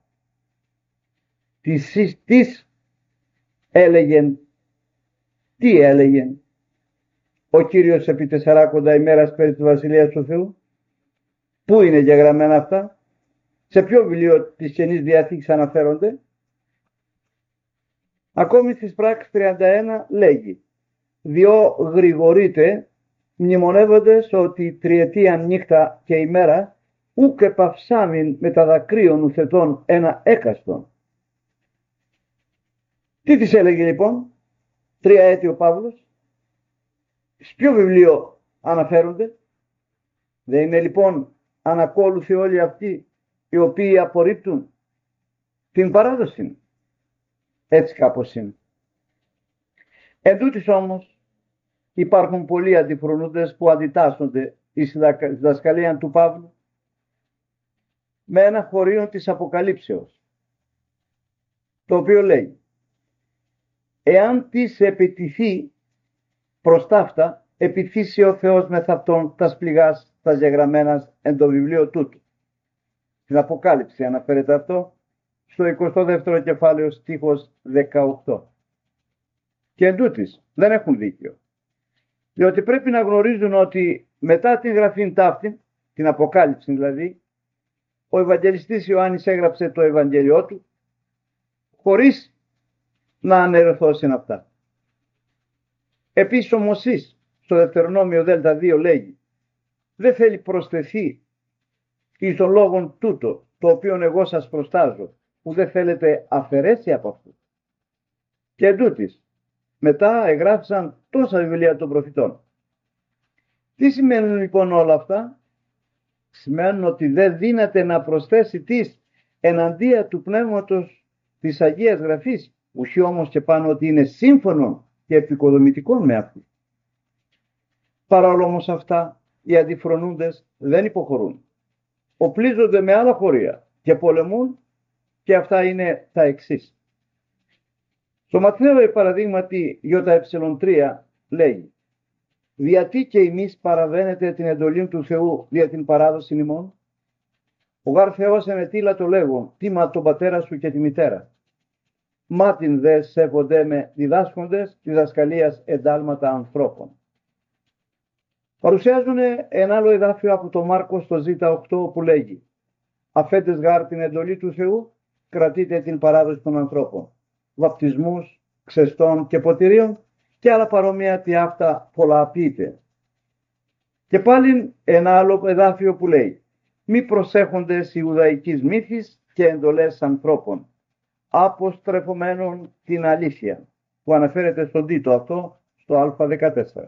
Τι έλεγεν ο Κύριος επί 40 ημέρας περί της Βασιλείας του Θεού? Πού είναι γεγραμμένα αυτά? Σε ποιο βιβλίο της Καινής Διαθήκης αναφέρονται? Ακόμη στις πράξεις 31 λέγει «Διό γρηγορείτε μνημονεύοντες ότι τριετίαν νύχτα και ημέρα ουκ επαυσάμιν με τα δακρύων ουθετών ένα έκαστον». Τι της έλεγε λοιπόν 3 έτη ο Παύλος? Σε ποιο βιβλίο αναφέρονται? Δεν είναι λοιπόν ανακόλουθοι όλοι αυτοί οι οποίοι απορρίπτουν την παράδοση? Έτσι κάπως είναι. Εν τούτοις όμως υπάρχουν πολλοί αντιφρονούντες που αντιτάσσονται στη διδασκαλία του Παύλου με ένα χωρίο της Αποκαλύψεως, το οποίο λέει «Εάν της επιτηθεί προς ταύτα, επιθύσει ο Θεός μεθ' αυτόν τας πληγάς τας γεγραμμένας εν το βιβλίο τούτου». Στην Αποκάλυψη αναφέρεται αυτό στο 22ο κεφάλαιο στίχος 18. Και εν τούτοις δεν έχουν δίκιο, διότι πρέπει να γνωρίζουν ότι μετά την γραφήν ταύτην, την Αποκάλυψη δηλαδή, ο Ευαγγελιστής Ιωάννης έγραψε το Ευαγγέλιό του χωρίς να αναιρεθώσουν αυτά. Επίσης ο Μωσής στο Δευτερονόμιο Δ2 λέγει «Δεν θέλει προσθεθεί εις των λόγων τούτο, το οποίο εγώ σας προστάζω, που δεν θέλετε αφαιρέσει από αυτού». Και εντούτοις μετά εγγράφησαν τόσα βιβλία των προφητών. Τι σημαίνουν λοιπόν όλα αυτά? Σημαίνουν ότι δεν δύναται να προσθέσει τις εναντία του πνεύματος της Αγίας Γραφής, ουσί όμως και πάνω ότι είναι σύμφωνο και επικοδομητικό με αυτή. Παρόλο όμως αυτά οι αντιφρονούντες δεν υποχωρούν, οπλίζονται με άλλα χωρία και πολεμούν, και αυτά είναι τα εξής. Στο Ματθαίο παραδείγματι ΙΕ3 λέει «Διατί και εμείς παραβαίνετε την εντολή του Θεού δια την παράδοση ημών? Ο γάρ Θεός ενετήλα το λέγον, τίμα τον πατέρα σου και τη μητέρα. Μάτιν δε σέβονται με διδάσκοντες διδασκαλίας εντάλματα ανθρώπων». Παρουσιάζουν ένα άλλο εδάφιο από το Μάρκο στο Ζ8 που λέγει «Αφέντες γάρ την εντολή του Θεού, κρατείτε την παράδοση των ανθρώπων, βαπτισμούς, ξεστών και ποτηρίων και άλλα παρόμοια τι αυτά πολλαπείτε». Και πάλι ένα άλλο εδάφιο που λέει «Μη προσέχοντες Ιουδαϊκής μύθης και εντολές ανθρώπων, αποστρεφωμένων την αλήθεια», που αναφέρεται στον Τίτο αυτό στο Α14.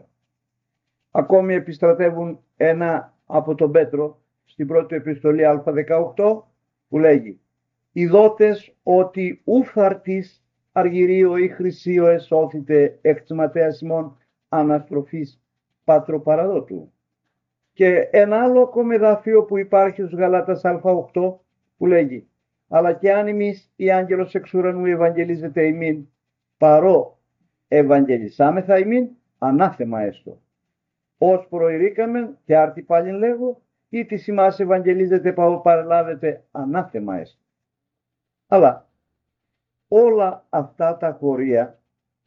Ακόμη επιστρατεύουν ένα από τον Πέτρο στην πρώτη επιστολή Α18 που λέγει «Ιδότες ότι ούφαρτης αργυρίο ή χρυσίο εσώθητε εκ της ματέας ημών αναστροφής πατροπαραδότου». Και ένα άλλο ακόμη εδάφιο που υπάρχει στους Γαλάτας Α8 που λέγει «Αλλά και αν εμείς η άγγελος εξ ουρανού ευαγγελίζεται ημίν, παρό ευαγγελισάμεθα ημίν, ανάθεμα έστω. Ως προηρήκαμεν και άρτη πάλιν λέγω, ή της ημάς ευαγγελίζεται παραλάβετε, ανάθεμα έστω». Αλλά όλα αυτά τα χωρία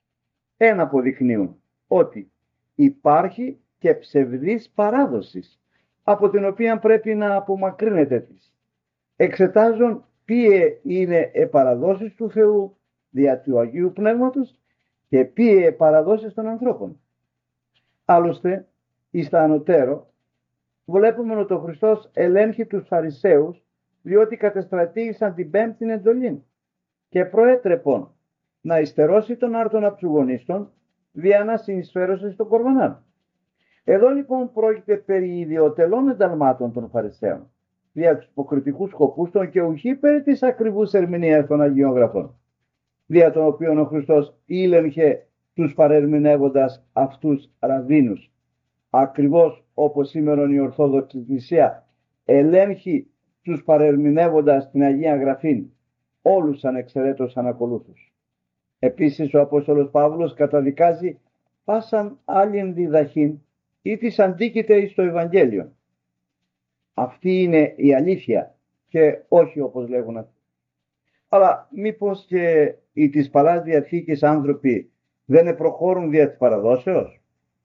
ένα αποδεικνύουν, ότι υπάρχει και ψευδής παράδοσης, από την οποία πρέπει να απομακρύνεται της. Εξετάζουν ποιε είναι οι παραδόσεις του Θεού δια του Αγίου Πνεύματος και ποιε οι παραδόσεις των ανθρώπων. Άλλωστε, εις τα ανωτέρω, βλέπουμε ότι ο Χριστός ελέγχει τους Φαρισαίους, διότι κατεστρατήγησαν την πέμπτη εντολή και προέτρεπον να υστερώσει τον άρτον αψουγονίστων δια να συνεισφέρωσε στον κορβανά. Εδώ λοιπόν πρόκειται περί ιδιωτελών ενταλμάτων των Φαρισαίων, δια τους υποκριτικούς σκοπούς των και ουχή περί της ακριβούς ερμηνείας των Αγίων Γραφών, δια των οποίων ο Χριστός ήλεγχε τους παρερμηνεύοντας αυτούς ραββίνους, ακριβώς όπως σήμερα η Ορθόδοξη Εκκλησία ελέγχει τους παρερμηνεύοντας την Αγία Γραφήν όλους ανεξαιρέτως ανακολούθους. Επίσης ο Απόστολος Παύλος καταδικάζει πάσαν άλλην διδαχήν ή της αντίκειται εις το Ευαγγέλιο. Αυτή είναι η αλήθεια και όχι όπως λέγουν αυτοί. Αλλά μήπως και οι της Παλαιάς Διαθήκης άνθρωποι δεν προχώρουν δια της παραδόσεως?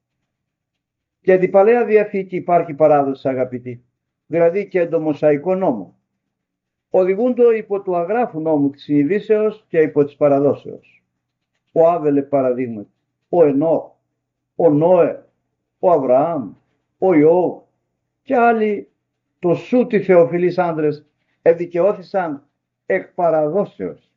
Και την Παλαιά Διαθήκη υπάρχει παράδοση, αγαπητοί, δηλαδή και το Μωσαϊκό νόμο. Οδηγούνται υπό του αγράφου νόμου της συνειδήσεως και υπό της παραδόσεως. Ο Άβελε παραδείγματι, ο Ενώχ, ο Νόε, ο Αβραάμ, ο Ιώβ και άλλοι το σούτι θεοφιλείς άντρες εδικαιώθησαν εκ παραδόσεως.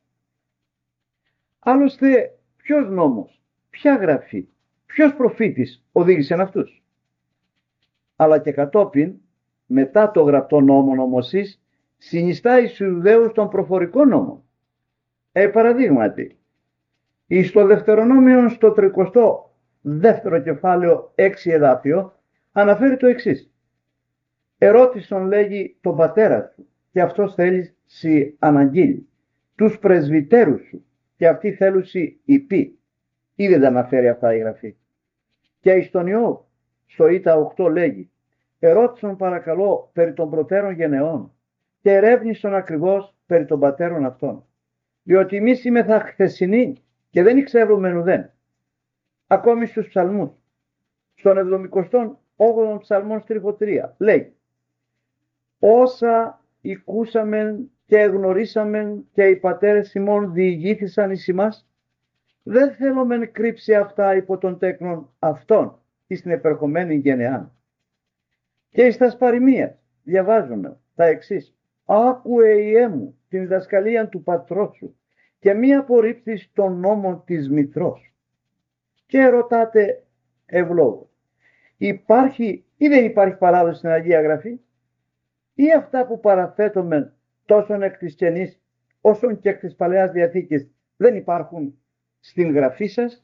Άλλωστε ποιος νόμος, ποια γραφή, ποιος προφήτης οδήγησαν αυτούς? Αλλά και κατόπιν, μετά το γραπτό νόμο Μωσής, συνιστά εις Ιουδαίους τον προφορικό νόμο. Παραδείγματι, εις το Δευτερονόμιο στο 32ο κεφάλαιο 6 εδάφιο αναφέρει το εξής. Ερώτησον λέγει τον πατέρα σου και αυτός θέλει σοι αναγγείλει, τους πρεσβυτέρους σου και αυτοί θέλουν σοι υπή. Ή δεν τα αναφέρει αυτά η Γραφή? Και εις τον Ιώβ στο Ήτα 8 λέγει ερώτησον παρακαλώ περί των προτέρων γενεών και ερεύνησον ακριβώς περί των πατέρων αυτών. Διότι εμείς είμεθα χθεσινοί και δεν ξέρουμε ουδέν. Ακόμη στους ψαλμούς, στον 78ο ψαλμόν στριφωτρία λέει όσα οικούσαμεν και γνωρίσαμεν και οι πατέρες ημών διηγήθησαν εις ημάς, δεν θέλομεν κρύψει αυτά υπό των τέκνων αυτών εις την επερχομένη γενεάν. Και εις τας παροιμίας διαβάζουμε τα εξής. Άκουε Ιε μου την διδασκαλία του πατρός σου και μη απορρίψεις τον νόμο της μητρός. Και ρωτάτε ευλόγω, υπάρχει ή δεν υπάρχει παράδοση στην Αγία Γραφή? Ή αυτά που παραθέτουμε τόσο εκ της Καινής όσον και εκ της Παλαιάς Διαθήκης δεν υπάρχουν στην Γραφή σας?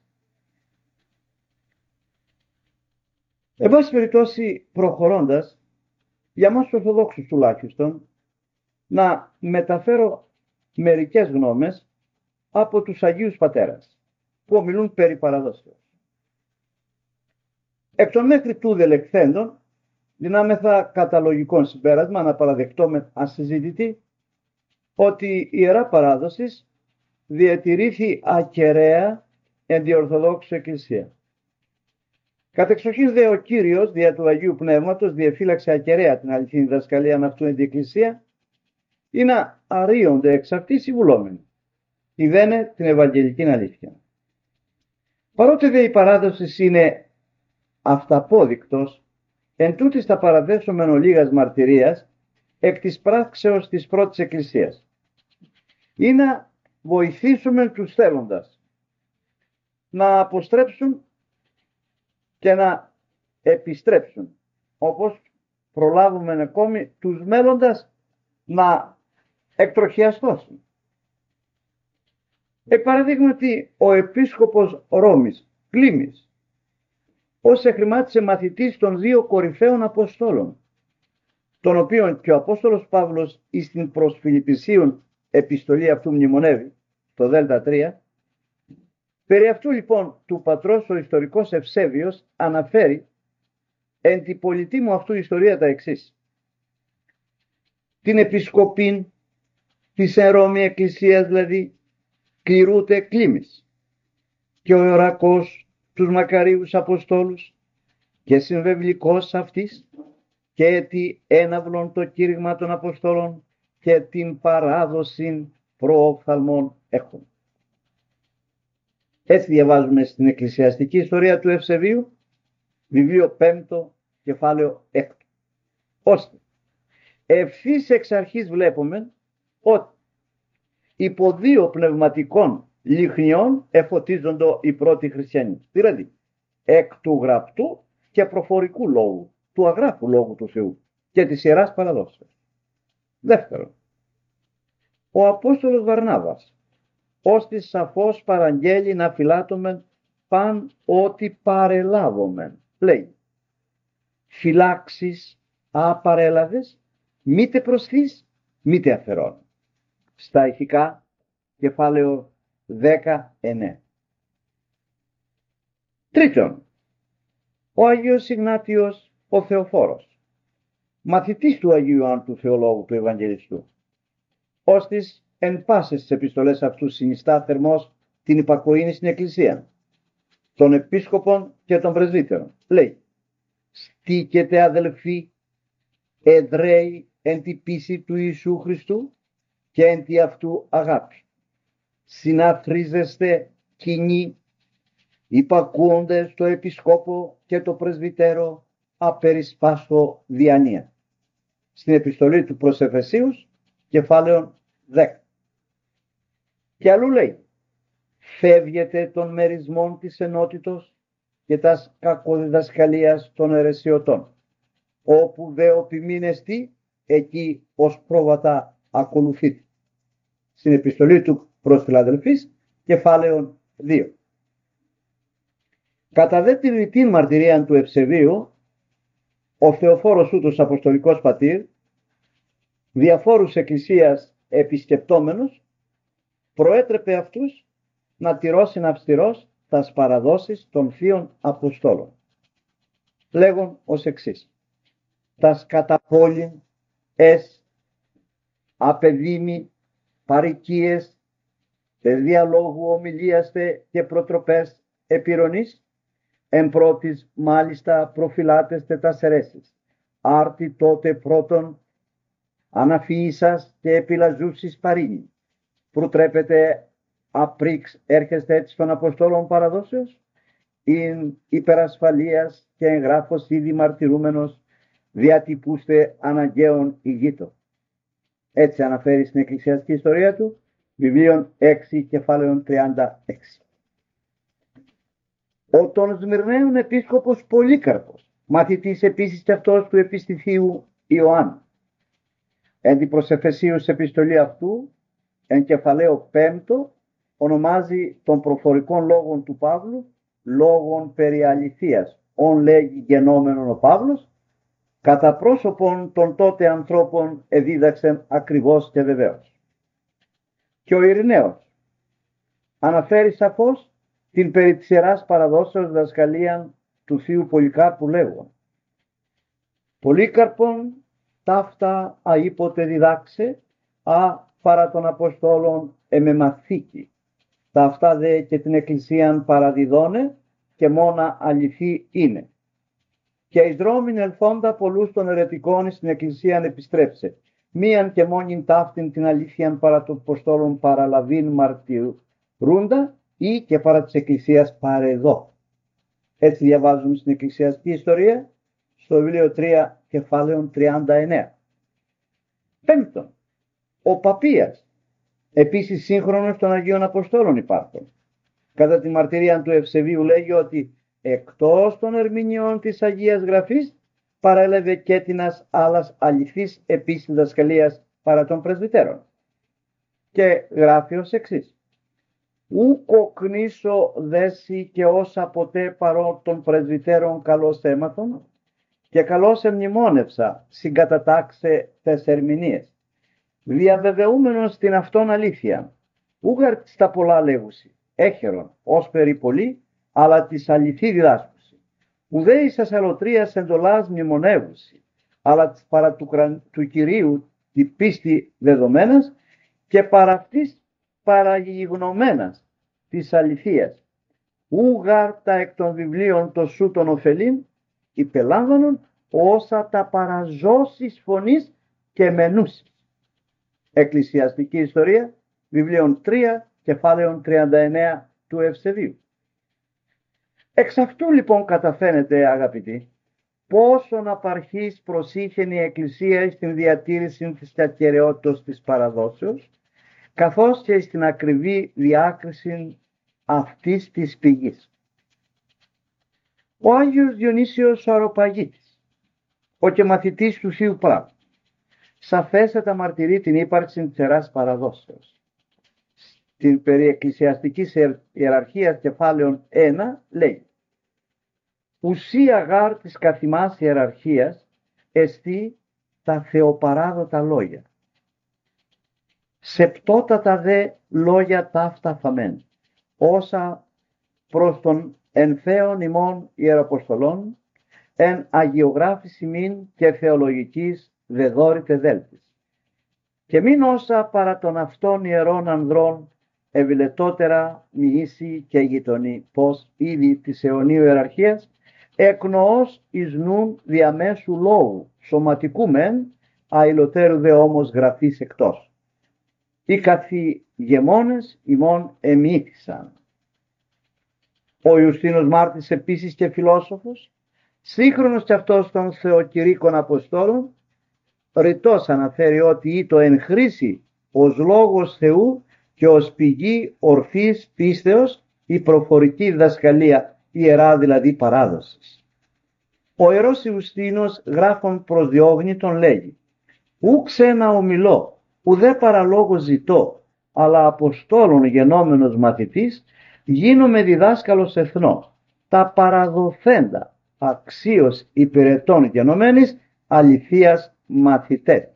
Εν πάση περιπτώσει, προχωρώντας, για μας τους Ορθοδόξους τουλάχιστον, να μεταφέρω μερικές γνώμες από τους Αγίους Πατέρας που ομιλούν περί παραδόσεως. Εκ των μέχρι τούδε λεχθέντων δυνάμεθα καταλογικών συμπέρασμα να παραδεχτούμε ασυζητητή ότι η Ιερά Παράδοσης διατηρήθη ακεραία εν τη Ορθοδόξη Εκκλησία. Κατεξοχήν δε ο Κύριος δια του Αγίου Πνεύματος διεφύλαξε ακεραία την αληθινή διδασκαλία αυτού εν την Εκκλησία, ή να αρίονται εξ αυτής συμβουλόμενοι, ειδένε την Ευαγγελική αλήθεια. Παρότι δε η παράδοση είναι αυταπόδεικτος, εν τούτης θα παραδέσομεν ολίγας μαρτυρίας εκ της πράξεως της πρώτης Εκκλησίας, ή να βοηθήσουμε τους θέλοντας να αποστρέψουν και να επιστρέψουν, όπως προλάβουμε ακόμη τους μέλλοντας να εκτροχιαστώσουν. Παραδείγματι, ο επίσκοπος Ρώμης Κλίμης, ως εχρημάτισε μαθητής των δύο κορυφαίων Αποστόλων, τον οποίον και ο Απόστολος Παύλος εις την προς Φιλιππισίων επιστολή αυτού μνημονεύει, το Δέλτα 3. Περί αυτού λοιπόν του πατρός ο ιστορικός Ευσέβιος αναφέρει εν τη πολιτή μου αυτού ιστορία τα εξής. Την επισκοπήν της εν Ρώμη Εκκλησίας δηλαδή κληρούται Κλίμης, και ο Ιωρακός τους μακαρίους Αποστόλους και συμβευλικός αυτής, και έτι έναυλον το κήρυγμα των Αποστόλων και την παράδοση προοφθαλμών έχουν. Έτσι διαβάζουμε στην εκκλησιαστική ιστορία του Ευσεβίου, βιβλίο 5, κεφάλαιο 6. Ώστε ευθύς εξ αρχής βλέπουμε ότι υπό δύο πνευματικών λιχνιών εφωτίζονται οι πρώτοι χριστιανοί. Δηλαδή, εκ του γραπτού και προφορικού λόγου, του αγράφου λόγου του Θεού και της Ιεράς Παραδόσεως. Δεύτερον, ο Απόστολος Βαρνάβας, ώστις σαφώς παραγγέλει να φυλάττωμεν παν ό,τι παρελάβομεν. Λέει, φυλάξεις απαρέλαβες, μήτε προσθείς, μήτε αφαιρών. Στα ηθικά, κεφάλαιο 19. Τρίτον, ο Αγίος Ιγνάτιος ο Θεοφόρος, μαθητής του Αγίου Ιωάννου του Θεολόγου του Ευαγγελιστού, ώστις εν πάσες τις επιστολές αυτού συνιστά θερμός την υπακοήνη στην Εκκλησία, των επίσκοπων και των πρεσβύτερων. Λέει, στήκετε αδελφοί, εδραίοι εν τη πίστη του Ιησού Χριστού και εν τη αυτού αγάπη. Συναθρίζεστε κοινοί, υπακούονται στο επισκόπο και το πρεσβυτέρο απερισπάστο διανία. Στην επιστολή του προς Εφεσίους, κεφάλαιο 10. Και αλλού λέει, φεύγετε των μερισμών της ενότητος και τας κακοδιδασκαλίας των αιρεσιωτών, όπου δε οπιμήνεστη, εκεί ως πρόβατα ακολουθείτε. Στην επιστολή του προς Φιλαδελφείς, κεφάλαιο 2. Κατά δε τη ρητήν μαρτυρία του Ευσεβίου, ο Θεοφόρος ούτως Αποστολικός Πατήρ, διαφόρους εκκλησίας επισκεπτόμενος, προέτρεπε αυτούς να τηρώσουν αυστηρός τας παραδόσεις των θείων Αποστόλων, λέγον ως εξής. Τας καταπόλην απεδήμοι, παροικίες, τες διαλόγου ομιλίαστε και προτροπές επιρρονής, εν πρώτης μάλιστα προφυλάτεστε τας αιρέσεις. Άρτη τότε πρώτον αναφύησας και επιλαζούσεις παρήνη. Προτρέπετε απρίξ έρχεστε έτσι των Αποστόλων παραδόσεως, ειν υπερασφαλείας και εγγράφος ήδη μαρτυρούμενος διατυπούστε αναγκαίων ηγείτο. Έτσι αναφέρει στην εκκλησιαστική ιστορία του, βιβλίων 6, κεφάλαιον 36. Ο των Σμυρναίων επίσκοπος Πολύκαρπος, μαθητής επίσης και αυτός του επιστηθίου Ιωάννου, εν την προς Εφεσίους επιστολή αυτού, εν κεφαλαίο 5, ονομάζει των προφορικών λόγων του Παύλου λόγων περί αληθείας, ον λέγει γενόμενον ο Παύλος, κατά πρόσωπον των τότε ανθρώπων εδίδαξεν ακριβώς και βεβαίως. Και ο Ειρηναίος αναφέρει σαφώς την περί της Ιεράς Παραδόσεως δασκαλίαν του Θείου Πολυκάρπου λέγον. Πολύκαρπον ταύτα αήποτε διδάξε, παρά των Αποστόλων εμεμαθήκη. Ταύτα δε και την Εκκλησίαν παραδιδώνε, και μόνα αληθή είναι. Και εις δρόμην ελθόντα πολλούς των αιρετικών στην εκκλησίαν επιστρέψε. Μίαν και μόνην ταύτην την αλήθειαν παρά των Αποστόλων παραλαβήν μαρτυρούντα ή και παρά της εκκλησίας παρεδώ. Έτσι διαβάζουμε στην εκκλησιαστική ιστορία στο βιβλίο 3 κεφάλαιον 39. Πέμπτον, ο Παπίας, επίσης σύγχρονος των Αγίων Αποστόλων υπάρχουν. Κατά τη μαρτυρία του Ευσεβίου λέγει ότι εκτός των ερμηνεών της Αγίας Γραφής παρέλαβε και τινας άλλας αληθής επίσης διδασκαλίας παρά των πρεσβυτέρων. Και γράφει ως εξής: «Ούκο κνήσω δέσει και όσα ποτέ παρό των πρεσβυτέρων καλώς έμαθον και καλώς εμνημόνευσα συγκατατάξε τες ερμηνείες. Διαβεβαιούμενος την αυτόν αλήθεια, ούγαρ στα πολλά λέγουσι, έχερον ως περιπολή, αλλά της αληθή διδάσκουση. Ουδέ εις ασαλωτρίας εντολάς μνημονεύουσι, αλλά της παρά του Κυρίου τη πίστη δεδομένας και παρά αυτής παραγιγνωμένας της αληθείας. Ούγαρ τα εκ των βιβλίων το σου των ωφελήν, υπελάμβανον όσα τα παραζώσεις φωνής και μενούσι». Εκκλησιαστική ιστορία, βιβλίων 3, κεφάλαιον 39 του Ευσεβίου. Εξ αυτού λοιπόν καταφαίνεται, αγαπητοί, πόσον απαρχής προσήχεν η Εκκλησία στην διατήρηση της ακεραιότητας της παραδόσεως, καθώς και στην ακριβή διάκριση αυτής της πηγής. Ο Άγιος Διονύσιος ο Αεροπαγίτης, ο και μαθητής του Θείου Πράγματος, σαφέστατα μαρτυρεί την ύπαρξη της Ιεράς Παραδόσεως. Στην περί εκκλησιαστικής ιεραρχίας κεφάλαιον 1 λέει: «Ουσία γάρ της καθημάς ιεραρχίας εστί τα θεοπαράδοτα λόγια. Σεπτότατα δε λόγια ταύτα φαμέν, όσα προς τον εν θέον ημών ιεραποστολών, εν αγιογράφηση μην και θεολογικής δεδόρητε δέλτης. Και μην όσα παρά των αυτών ιερών ανδρών ευηλετότερα μοιήσει και γειτονή, πως ήδη της αιωνίου ιεραρχίας εκνοώς εις νουν διαμέσου λόγου, σωματικού μεν, αηλωτέρου δε όμως γραφής εκτός. Οι καθηγεμόνες ημών εμήθησαν». Ο Ιουστίνος Μάρτης επίσης και φιλόσοφος, σύγχρονος και αυτός των Θεοκηρύκων Αποστόλων, ρητός αναφέρει ότι ήτο εν χρήση ως λόγος Θεού και ως πηγή ορθής πίστεως η προφορική διδασκαλία, ιερά δηλαδή παράδοσης. Ο Ιερός Ιουστίνος γράφων προς Διόγνητον λέγει: «Ου ξένα ομιλώ, ουδέ παραλόγω ζητώ, αλλά Αποστόλων γενόμενος μαθητής, γίνομαι διδάσκαλος εθνών, τα παραδοθέντα αξίως υπηρετών γενομένης αληθείας μαθητές».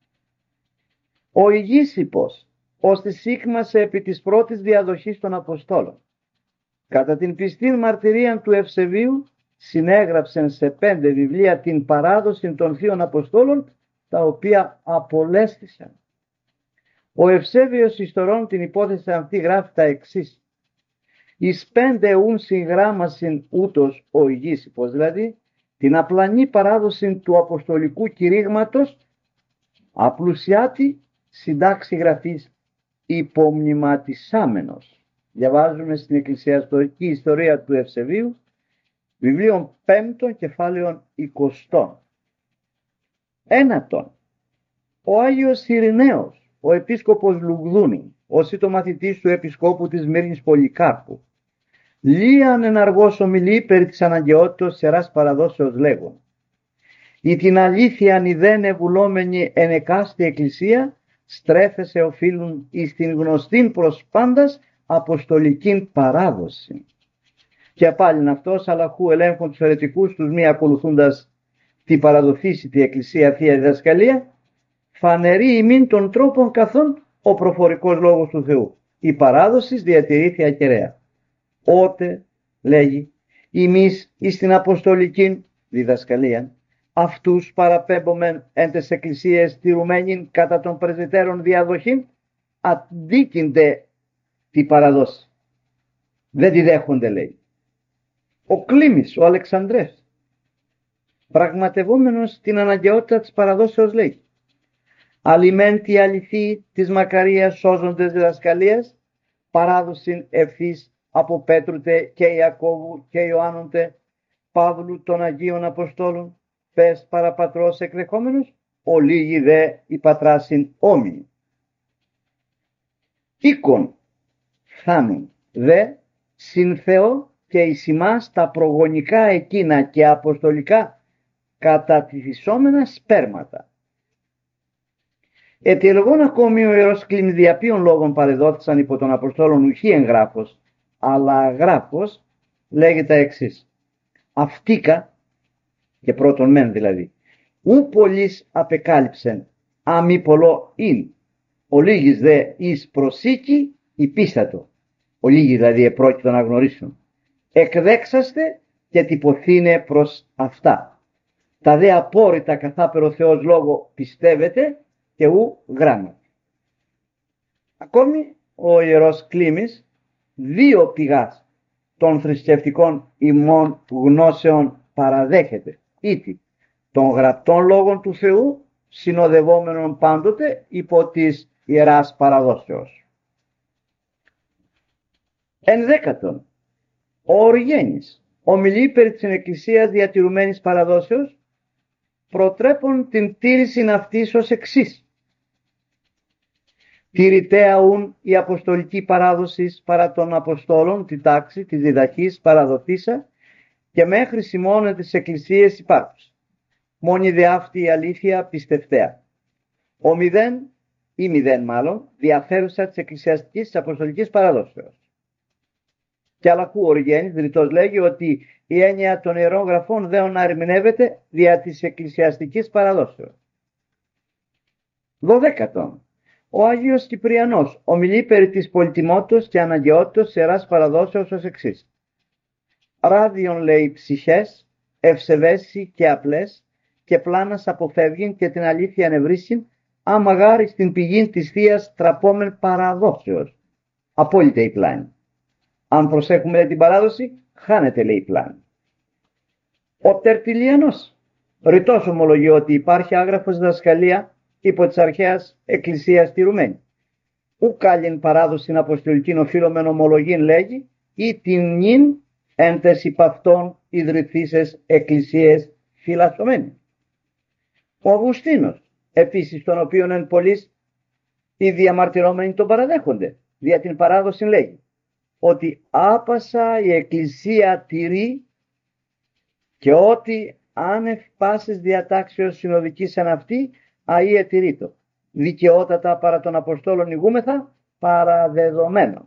Ο Ηγήσιππος ως τη σύκμασε επί της πρώτης διαδοχής των Αποστόλων. Κατά την πιστήν μαρτυρίαν του Ευσεβίου συνέγραψεν σε 5 βιβλία την παράδοση των Θείων Αποστόλων, τα οποία απολέστησαν. Ο Ευσέβιος ιστορών την υπόθεση αυτή γράφει τα εξής: «Εις 5 ούν συγγράμμασιν ούτως ο Ηγήσιππος», δηλαδή την απλανή παράδοση του αποστολικού κηρύγματος, απλουσιάτη συντάξει γραφής υπομνηματισάμενος. Διαβάζουμε στην εκκλησιαστική ιστορία του Ευσεβίου, βιβλίων 5 κεφάλαιων 20. Ένατον, ο Άγιος Ειρηναίος, ο επίσκοπος Λουγδούνη, ως το μαθητής του επισκόπου της Μύρνης Πολυκάρπου, λίαν εναργός ομιλεί περί της αναγκαιότητας Ιεράς Παραδόσεως λέγον: «Ή την αλήθεια ανιδέν ευουλόμενη εν εκάστη εκκλησία, στρέφεσαι οφείλουν εις την γνωστήν προς πάντας αποστολικήν παράδοση». Και πάλιν αυτός αλλαχού ελέγχουν τους αιρετικούς τους μη ακολουθούντας τη παραδοθήση τη εκκλησία θεία διδασκαλία, φανερεί ημίν των τρόπων καθόν ο προφορικός λόγος του Θεού. Η παράδοση διατηρήθη ακεραία. Ότε, λέγει, ημείς εις την αποστολική διδασκαλία αυτούς παραπέμπομεν εν τες εκκλησίες τηρουμένην κατά των πρεσβυτέρων διαδοχήν, αντίκυνται τη παραδόση. Δεν τη δέχονται, λέει. Ο Κλήμης, ο Αλεξανδρές, πραγματευόμενος την αναγκαιότητα της παραδόσεως λέει: «Αλλημέν τη αληθή της μακαρίας σώζοντες διδασκαλίας, παράδοσιν ευθύς από Πέτρουτε και Ιακώβου και Ιωάννοντε, Παύλου των Αγίων Αποστόλων, πες παραπατρός εκρεχόμενος, ολίγοι δε η πατράσιν όμοιοι. Οίκον θάνουν δε συν Θεό και εις ημάς τα προγονικά εκείνα και αποστολικά κατατιθισόμενα σπέρματα». Αιτιολογών ακόμη ο Ιερός Κλήμης δια ποιων λόγων παρεδόθησαν υπό των Αποστόλων ουχή εγγράφος, αλλά γράφος λέγεται εξής: «Αυτήκα», και πρώτον μεν δηλαδή, «ου πολλής απεκάλυψεν, αμή πολλό ειν, ο λίγης δε εις προσήκη υπίστατο». Ο λίγης δηλαδή επρόκειτο να γνωρίσουν. «Εκδέξαστε και τυπωθήνε προς αυτά. Τα δε απόρριτα καθάπερο Θεός λόγο πιστεύετε και ου γράμματι». Ακόμη ο Ιερός Κλήμης δύο πηγάς των θρησκευτικών ημών γνώσεων παραδέχεται, ήτι των γραπτών λόγων του Θεού, συνοδευόμενων πάντοτε υπό της Ιεράς Παραδόσεως. Ενδέκατον, ο Οριγένης ομιλεί περί της Εκκλησίας διατηρουμένης παραδόσεως, προτρέπων την τήρηση αυτής ως εξής: «Τηρητέα ούν η αποστολική παράδοση παρά των Αποστόλων, τη τάξη της διδαχής παραδοθήσα και μέχρι σημώνε της Εκκλησίας υπάρχουσα. Μόνη δε αυτή η αλήθεια πιστευτέα. Ο μηδέν μάλλον διαφέρουσα της εκκλησιαστικής της αποστολικής παραδόσεως». Και αλλαχού ο Οριγένης δρυτός λέγει ότι η έννοια των Ιερών Γραφών δεν ερμηνεύεται δια της εκκλησιαστικής παραδόσεως. 12. Ο Άγιος Κυπριανός ομιλεί περί της πολυτιμότητας και αναγκαιότητας της Ιεράς Παραδόσεως ως εξής: «Ράδιον λέει ψυχές, ευσεβέσι και απλές, και πλάνας αποφεύγειν και την αλήθεια νευρίσιν, άμα γάρι στην πηγή της Θείας τραπόμεν παραδόσεως». Απόλυτα η πλάνη. Αν προσέχουμε την παράδοση, χάνεται λέει η πλάνη. Ο Τερτιλιανός ρητός ομολογεί ότι υπάρχει άγραφος διδασκαλία υπό της αρχαίας εκκλησίας τηρουμένη. Ουκ άλλην παράδοσιν αποστολικήν οφείλομεν ομολογήν λέγει, ή την νυν εν τες υπ' αυτών ιδρυθήσεις εκκλησίες φυλασσομένη. Ο Αυγουστίνος επίσης, τον οποίον εν πολλοίς οι διαμαρτυρόμενοι τον παραδέχονται, δια την παράδοση λέγει ότι άπασα η εκκλησία τηρεί και ότι άνευ πάσης διατάξεως συνοδικής εν αυτή αΐ ετηρείτο. Δικαιότατα παρά των Αποστόλων ηγούμεθα παραδεδομένο.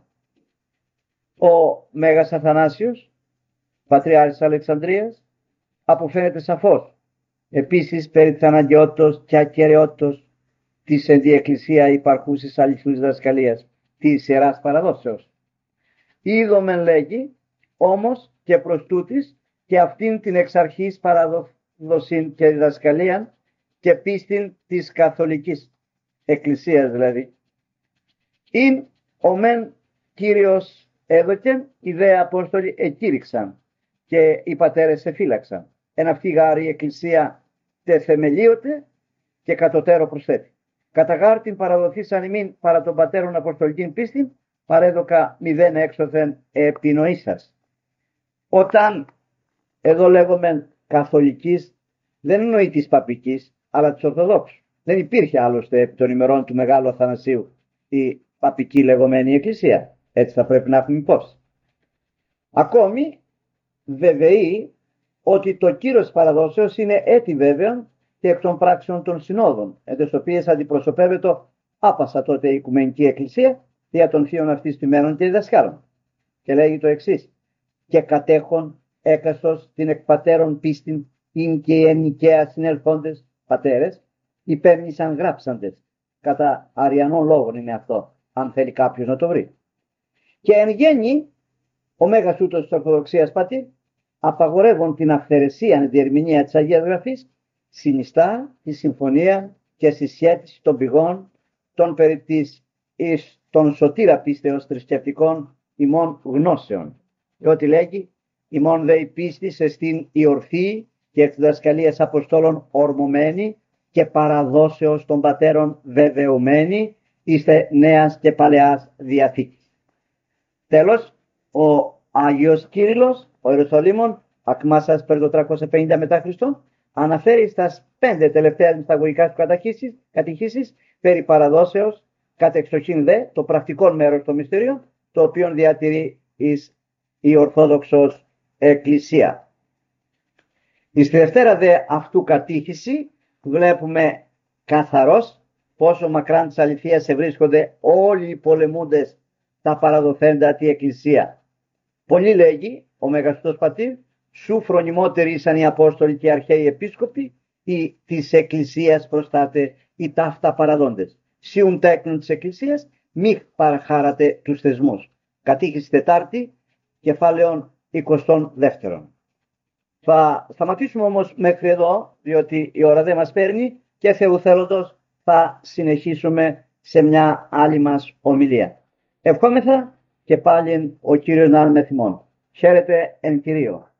Ο Μέγας Αθανάσιος, Πατριάρχης Αλεξανδρίας, αποφαίνεται σαφώς επίσης περί της αναγκαιότητας και ακεραιότητας της εν τη εκκλησία υπαρχούσης αληθούς διδασκαλίας της Ιεράς Παραδόσεως. Είδομεν λέγει όμως και προς τούτης και αυτήν την εξ αρχής παραδοσήν και διδασκαλίαν και πίστην της καθολικής εκκλησίας δηλαδή. «Ειν ο μεν Κύριος έδωκεν, οι δε Απόστολοι εκήρυξαν και οι πατέρες εφύλαξαν. Εν αυτή γάρη η εκκλησία τεθεμελίωτε και κατωτέρω προσθέτει. Κατά γάρ την παραδοθήσαν ημίν παρά των πατέρων αποστολικήν πίστην, παρέδοκα μηδέν έξωθεν επινοήσας». Όταν εδώ λέγομεν καθολικής, δεν εννοεί της παπικής, αλλά της Ορθοδόξου. Δεν υπήρχε άλλωστε επί των ημερών του Μεγάλου Αθανασίου η παπική λεγόμενη εκκλησία. Έτσι θα πρέπει να έχουμε υπόψη. Ακόμη βεβαιεί ότι το κύρος της παραδόσεως είναι έτη βέβαιον και εκ των πράξεων των συνόδων, εν τες οποίες αντιπροσωπεύεται άπασα τότε η Οικουμενική Εκκλησία δια των θείων αυτής ποιμένων και διδασκάλων. Και λέγει το εξής: «Και κατέχον έκαστος την εκπατέρων πίστην ειν και οι εν Νικαία συνελθόντες πατέρες υπέρνησαν γράψαντες». Κατά αριανών λόγων είναι αυτό, αν θέλει κάποιος να το βρει. Και εν γέννη ο Μέγας Ούτος της Ορθοδοξίας πατήρ, απαγορεύουν την αυθαιρεσία εν διερμηνία της Αγίας Γραφής, συνιστά τη συμφωνία και συσχέτιση των πηγών των περί της εις των σωτήρα πίστεως θρησκευτικών ημών γνώσεων. Διότι λέγει
ημών δε η πίστης εστίν η ορθή και εκ διδασκαλίας Αποστόλων ορμωμένη και παραδόσεως των πατέρων βεβαιωμένη είστε νέας και παλαιάς διαθήκης. Τέλος, ο Άγιος Κύριλλος, ο Ιεροσολύμων, Ακμάσας περ' το 350 μετά Χριστόν, αναφέρει στα 5 τελευταία μυσταγωγικά του κατηχήσεις περί παραδόσεως, κατ' εξοχήν δε, το πρακτικό μέρος των μυστηρίων, το οποίο διατηρεί η Ορθόδοξος Εκκλησία. Στη δευτέρα δε αυτού κατήχηση βλέπουμε καθαρός πόσο μακράν της αληθείας ευρίσκονται όλοι οι πολεμούντες τα παραδοθέντα τη Εκκλησία. Πολλοί λέγει ο Μεγαστός Πατήρ, σου φρονιμότεροι ήσαν οι Απόστολοι και οι αρχαίοι επίσκοποι ή της Εκκλησίας προστάτε ή ταύτα παραδόντες. Σιουν τέκνον της Εκκλησίας μη παραχάρατε τους θεσμούς. Κατήχηση Τετάρτη, κεφάλαιον 22. Θα σταματήσουμε όμως μέχρι εδώ, διότι η ώρα δεν μας παίρνει και Θεού θέλοντος θα συνεχίσουμε σε μια άλλη μας ομιλία. Ευχόμεθα και πάλι ο Κύριος να είναι με θυμόν. Χαίρετε εν Κυρίω.